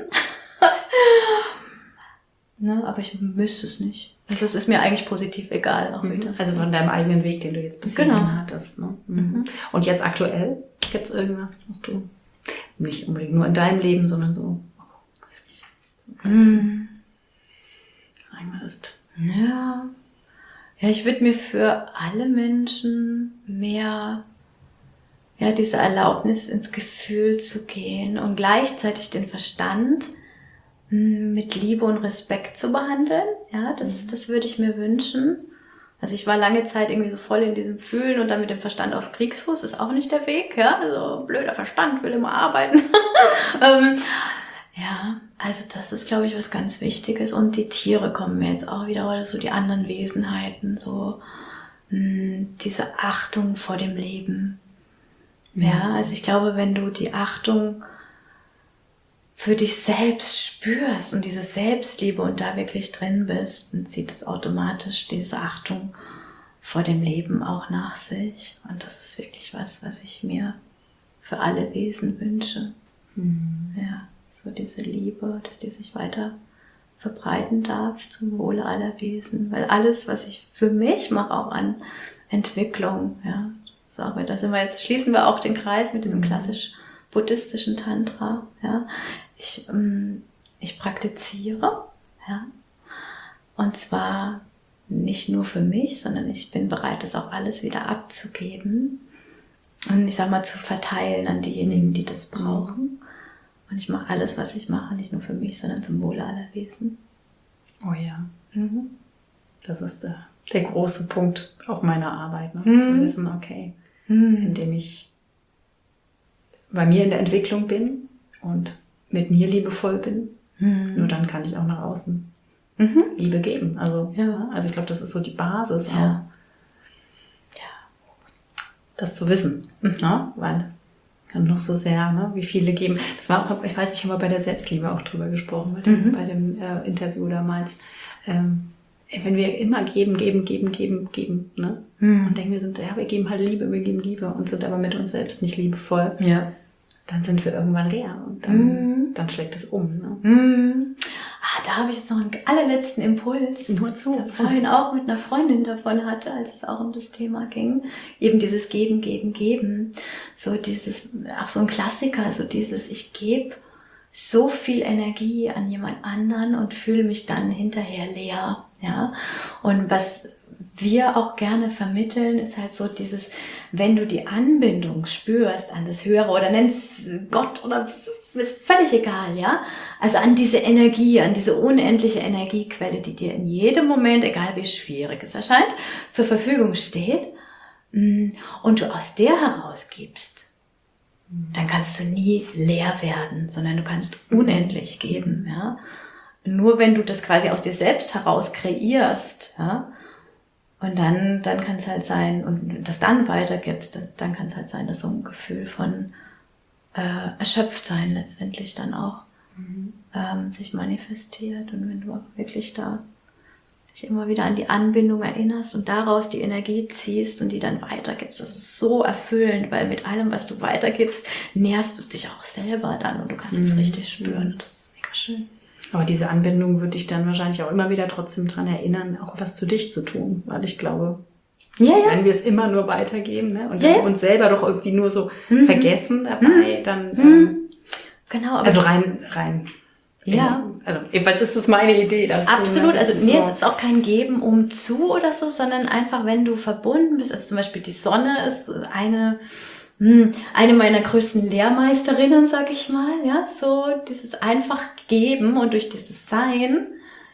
ne? Aber ich müsste es nicht. Also es ist mir eigentlich positiv egal auch wieder. Also von deinem eigenen Weg, den du jetzt bis genau. hierhin hattest. Ne? Mhm. Und jetzt aktuell, gibt es irgendwas, was du nicht unbedingt nur in deinem Leben, sondern so, oh, weiß ich, so mhm. sagen wir ist. Ja. Ja, ich würde mir für alle Menschen mehr, ja, diese Erlaubnis ins Gefühl zu gehen und gleichzeitig den Verstand mit Liebe und Respekt zu behandeln. Ja, das, das würde ich mir wünschen. Also ich war lange Zeit irgendwie so voll in diesem Fühlen und dann mit dem Verstand auf Kriegsfuß, ist auch nicht der Weg, ja. Also blöder Verstand, will immer arbeiten. ähm, ja, also das ist, glaube ich, was ganz Wichtiges. Und die Tiere kommen mir jetzt auch wieder, oder so die anderen Wesenheiten, so mh, diese Achtung vor dem Leben. Mhm. Ja, also ich glaube, wenn du die Achtung für dich selbst spürst und diese Selbstliebe und da wirklich drin bist, dann zieht es automatisch diese Achtung vor dem Leben auch nach sich. Und das ist wirklich was, was ich mir für alle Wesen wünsche. Mhm. Ja, so diese Liebe, dass die sich weiter verbreiten darf zum Wohle aller Wesen. Weil alles, was ich für mich mache, auch an Entwicklung, ja, So, aber da sind wir jetzt, schließen wir auch den Kreis mit diesem mhm. klassisch buddhistischen Tantra, ja. Ich, ähm, ich praktiziere, ja. Und zwar nicht nur für mich, sondern ich bin bereit, das auch alles wieder abzugeben und ich sag mal zu verteilen an diejenigen, die das brauchen. Und ich mache alles, was ich mache, nicht nur für mich, sondern zum Wohle aller Wesen. Oh ja. Mhm. Das ist der, der große Punkt auch meiner Arbeit, ne? Mhm. Zu wissen, okay, mhm. indem ich bei mir in der Entwicklung bin und mit mir liebevoll bin, mhm. nur dann kann ich auch nach außen mhm. Liebe geben. Also, ja. also ich glaube, das ist so die Basis ja. auch. Ja. Das zu wissen, mhm. ne? Weil kann noch so sehr, ne, wie viele geben. Das war, ich weiß, ich habe mal bei der Selbstliebe auch drüber gesprochen, bei dem, mhm. bei dem äh, Interview damals. Ähm, wenn wir immer geben, geben, geben, geben, geben, ne? Mhm. Und denken, wir sind, ja, wir geben halt Liebe, wir geben Liebe und sind aber mit uns selbst nicht liebevoll. Ja. Dann sind wir irgendwann leer und dann, mhm. dann schlägt es um, ne? Mhm. Ah, da habe ich jetzt noch einen allerletzten Impuls. Nur zu. Den ich vorhin auch mit einer Freundin davon hatte, als es auch um das Thema ging. Eben dieses Geben, Geben, Geben. So dieses, auch so ein Klassiker, also dieses, ich gebe so viel Energie an jemand anderen und fühle mich dann hinterher leer, ja. Und was wir auch gerne vermitteln, ist halt so dieses, wenn du die Anbindung spürst an das Höhere oder nennst Gott oder ist völlig egal, ja. Also an diese Energie, an diese unendliche Energiequelle, die dir in jedem Moment, egal wie schwierig es erscheint, zur Verfügung steht und du aus der heraus gibst, dann kannst du nie leer werden, sondern du kannst unendlich geben, ja. Nur wenn du das quasi aus dir selbst heraus kreierst, ja, und dann, dann kann es halt sein, und das dann weitergibst, dann kann es halt sein, dass so ein Gefühl von äh, Erschöpftsein letztendlich dann auch mhm. ähm, sich manifestiert. Und wenn du auch wirklich da dich immer wieder an die Anbindung erinnerst und daraus die Energie ziehst und die dann weitergibst, das ist so erfüllend, weil mit allem, was du weitergibst, nährst du dich auch selber dann und du kannst es mhm. richtig spüren. Das ist mega schön. Aber diese Anbindung würde dich dann wahrscheinlich auch immer wieder trotzdem dran erinnern, auch was zu dich zu tun. Weil ich glaube, ja, ja. wenn wir es immer nur weitergeben, ne, und ja, ja. uns selber doch irgendwie nur so mhm. vergessen dabei, mhm. dann mhm. ähm, genau, aber also rein, rein. Ja. In, also jedenfalls ist das meine Idee dazu. Absolut, ne? also ist nee, so. es ist auch kein Geben um zu oder so, sondern einfach, wenn du verbunden bist, also zum Beispiel die Sonne ist eine Eine meiner größten Lehrmeisterinnen, sag ich mal, ja, so dieses einfach Geben und durch dieses Sein,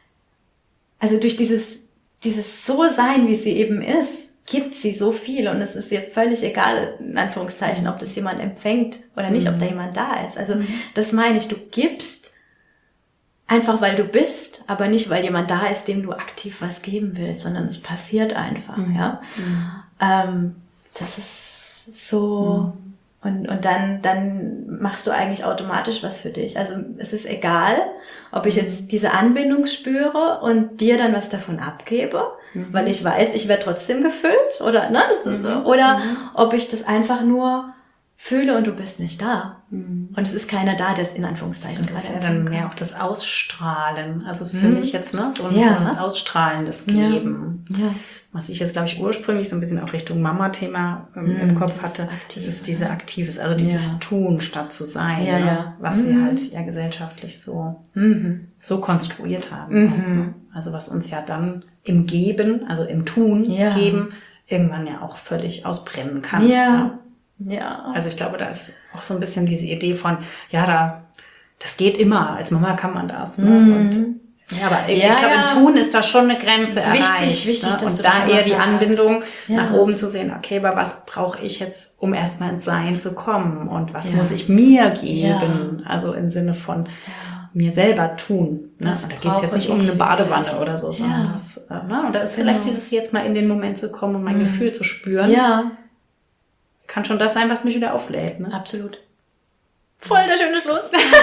also durch dieses, dieses so Sein, wie sie eben ist, gibt sie so viel und es ist ihr völlig egal, in Anführungszeichen, ob das jemand empfängt oder nicht, mhm. ob da jemand da ist. Also mhm. das meine ich, du gibst einfach, weil du bist, aber nicht, weil jemand da ist, dem du aktiv was geben willst, sondern es passiert einfach, mhm. ja. Mhm. Ähm, das ist so, mhm. und, und dann, dann machst du eigentlich automatisch was für dich. Also es ist egal, ob ich jetzt diese Anbindung spüre und dir dann was davon abgebe, mhm. weil ich weiß, ich werde trotzdem gefüllt, oder, ne, das ist, mhm. oder mhm. ob ich das einfach nur fühle und du bist nicht da. Mhm. Und es ist keiner da, der es in Anführungszeichen das ist ja dann mehr auch das Ausstrahlen. Also für mhm. mich jetzt, ne, so ein, ja. so ein ausstrahlendes Geben. Ja. Ja. Was ich jetzt, glaube ich, ursprünglich so ein bisschen auch Richtung Mama-Thema ähm, mm, im Kopf hatte, das, aktiv, das ist diese Aktives, also dieses ja. Tun statt zu sein, ja, ne? ja. was mhm. wir halt ja gesellschaftlich so, mhm. so konstruiert haben. Mhm. Auch, ne? Also was uns ja dann im Geben, also im Tun ja. geben, irgendwann ja auch völlig ausbrennen kann. Ja. ja. Ja. Also ich glaube, da ist auch so ein bisschen diese Idee von, ja, da, das geht immer, als Mama kann man das. Ne? Mhm. Und ja, aber ich ja, glaube, ja. im Tun ist da schon eine Grenze wichtig, erreicht. Wichtig, ne? dass Und du da das eher die sagst. Anbindung ja. nach oben zu sehen, okay, aber was brauche ich jetzt, um erstmal ins Sein zu kommen? Und was ja. muss ich mir geben? Ja. Also im Sinne von ja. mir selber tun. Ne? Und da geht es jetzt nicht um eine Badewanne wirklich. oder so, sondern ja. das, äh, ne? Und da ist genau. vielleicht dieses jetzt mal in den Moment zu kommen und mein mhm. Gefühl zu spüren. Ja. Kann schon das sein, was mich wieder auflädt. Ne? Absolut. Voll der schöne Schluss.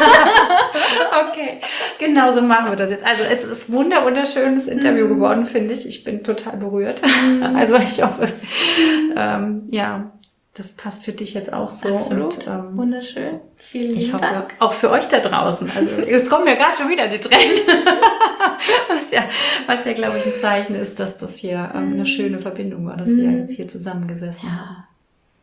Okay, genau so machen wir das jetzt. Also es ist wunder wunderschönes Interview mm. geworden, finde ich. Ich bin total berührt. Mm. Also ich hoffe, ähm, ja, das passt für dich jetzt auch so. Absolut, und, ähm, wunderschön. Vielen ich hoffe, Dank. auch für euch da draußen. Also jetzt kommen ja gerade schon wieder die Tränen. was ja, was ja, glaube ich, ein Zeichen ist, dass das hier ähm, eine schöne Verbindung war, dass mm. wir jetzt hier zusammengesessen ja. haben.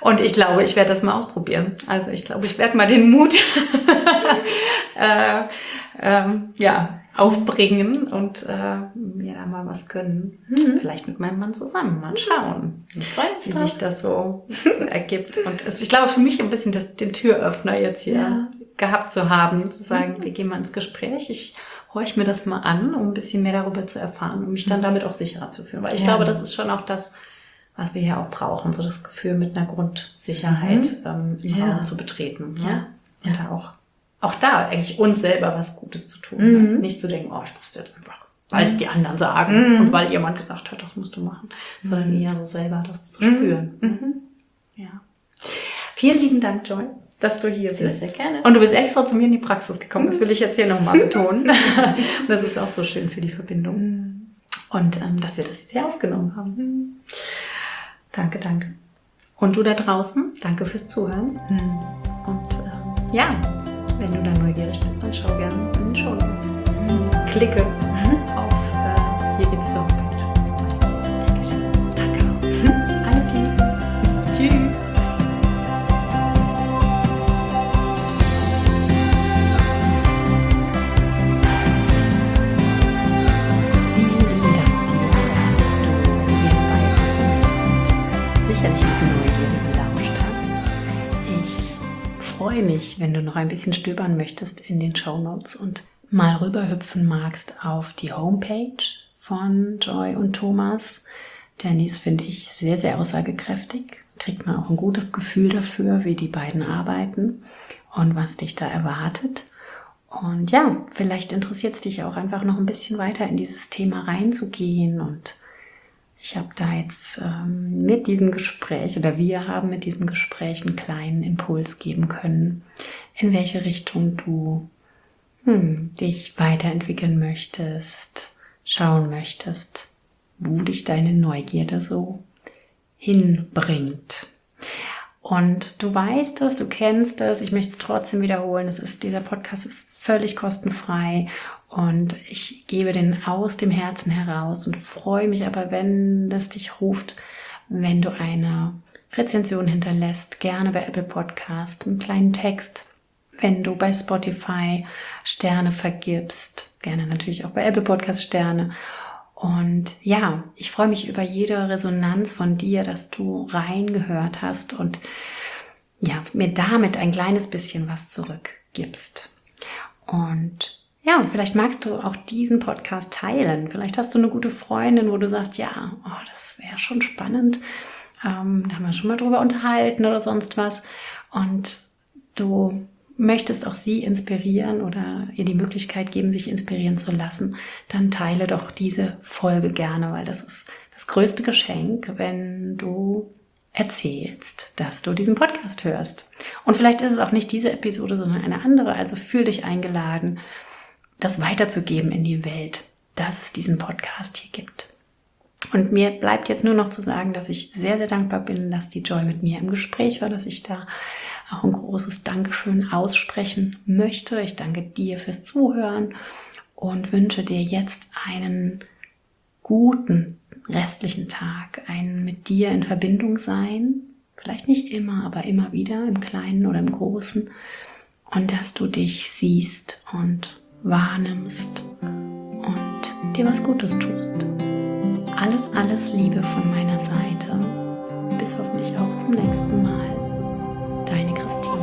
Und ich glaube, ich werde das mal ausprobieren. Also ich glaube, ich werde mal den Mut äh, ähm, ja, aufbringen und äh, mir da mal was gönnen. Mhm. Vielleicht mit meinem Mann zusammen. Mal schauen, wie drauf. sich das so, so ergibt. Und es, ich glaube, für mich ein bisschen das, den Türöffner jetzt hier ja. gehabt zu haben, zu sagen, mhm. wir gehen mal ins Gespräch. Ich horche mir das mal an, um ein bisschen mehr darüber zu erfahren und mich dann damit auch sicherer zu fühlen. Weil ich ja. glaube, das ist schon auch das, was wir hier auch brauchen. So das Gefühl, mit einer Grundsicherheit mhm. ähm, im ja. Raum zu betreten. Ne? Ja. Und ja. da auch Auch da eigentlich uns selber was Gutes zu tun. Mhm. Ne? Nicht zu denken, oh, ich muss jetzt einfach, weil es die anderen sagen mhm. und weil jemand gesagt hat, das musst du machen, mhm. sondern eher so selber das zu spüren. Mhm. Ja. Vielen lieben Dank, Joy, dass du hier sehr, bist. Sehr gerne. Und du bist extra zu mir in die Praxis gekommen. Das will ich jetzt hier nochmal betonen. Und das ist auch so schön für die Verbindung. Mhm. Und ähm, dass wir das jetzt hier aufgenommen haben. Mhm. Danke, danke. Und du da draußen, danke fürs Zuhören. Mhm. Und ähm, ja, wenn du da neugierig bist, dann schau gerne in den Shownotes. Mhm. Klicke mhm. auf äh, hier geht's zur Homepage. Dankeschön. Danke auch. Mhm. Alles Liebe. Tschüss. Vielen lieben Dank dir, dass du hier dabei warst und sicherlich mit Neugierde gelauscht hast. Ich freue mich, wenn du noch ein bisschen stöbern möchtest in den Shownotes und mal rüberhüpfen magst auf die Homepage von Joy und Thomas. Denn dies finde ich sehr, sehr aussagekräftig. Kriegt man auch ein gutes Gefühl dafür, wie die beiden arbeiten und was dich da erwartet. Und ja, vielleicht interessiert es dich auch einfach noch ein bisschen weiter in dieses Thema reinzugehen. Und ich habe da jetzt ähm, mit diesem Gespräch oder wir haben mit diesem Gespräch einen kleinen Impuls geben können, in welche Richtung du hm, dich weiterentwickeln möchtest, schauen möchtest, wo dich deine Neugierde so hinbringt. Und du weißt es, du kennst es, ich möchte es trotzdem wiederholen, es ist, dieser Podcast ist völlig kostenfrei und ich gebe den aus dem Herzen heraus und freue mich aber, wenn das dich ruft, wenn du eine Rezension hinterlässt, gerne bei Apple Podcast, einen kleinen Text, wenn du bei Spotify Sterne vergibst, gerne natürlich auch bei Apple Podcast Sterne. Und ja, ich freue mich über jede Resonanz von dir, dass du reingehört hast und ja, mir damit ein kleines bisschen was zurückgibst. Und ja, vielleicht magst du auch diesen Podcast teilen. Vielleicht hast du eine gute Freundin, wo du sagst, ja, oh, das wäre schon spannend. Ähm, da haben wir schon mal drüber unterhalten oder sonst was. Und du möchtest auch sie inspirieren oder ihr die Möglichkeit geben, sich inspirieren zu lassen, dann teile doch diese Folge gerne, weil das ist das größte Geschenk, wenn du erzählst, dass du diesen Podcast hörst. Und vielleicht ist es auch nicht diese Episode, sondern eine andere, also fühl dich eingeladen, das weiterzugeben in die Welt, dass es diesen Podcast hier gibt. Und mir bleibt jetzt nur noch zu sagen, dass ich sehr, sehr dankbar bin, dass die Joy mit mir im Gespräch war, dass ich da auch ein großes Dankeschön aussprechen möchte. Ich danke dir fürs Zuhören und wünsche dir jetzt einen guten restlichen Tag, ein mit dir in Verbindung sein, vielleicht nicht immer, aber immer wieder im Kleinen oder im Großen, und dass du dich siehst und wahrnimmst und dir was Gutes tust. Alles, alles Liebe von meiner Seite. Bis hoffentlich auch zum nächsten Mal. Deine Christine.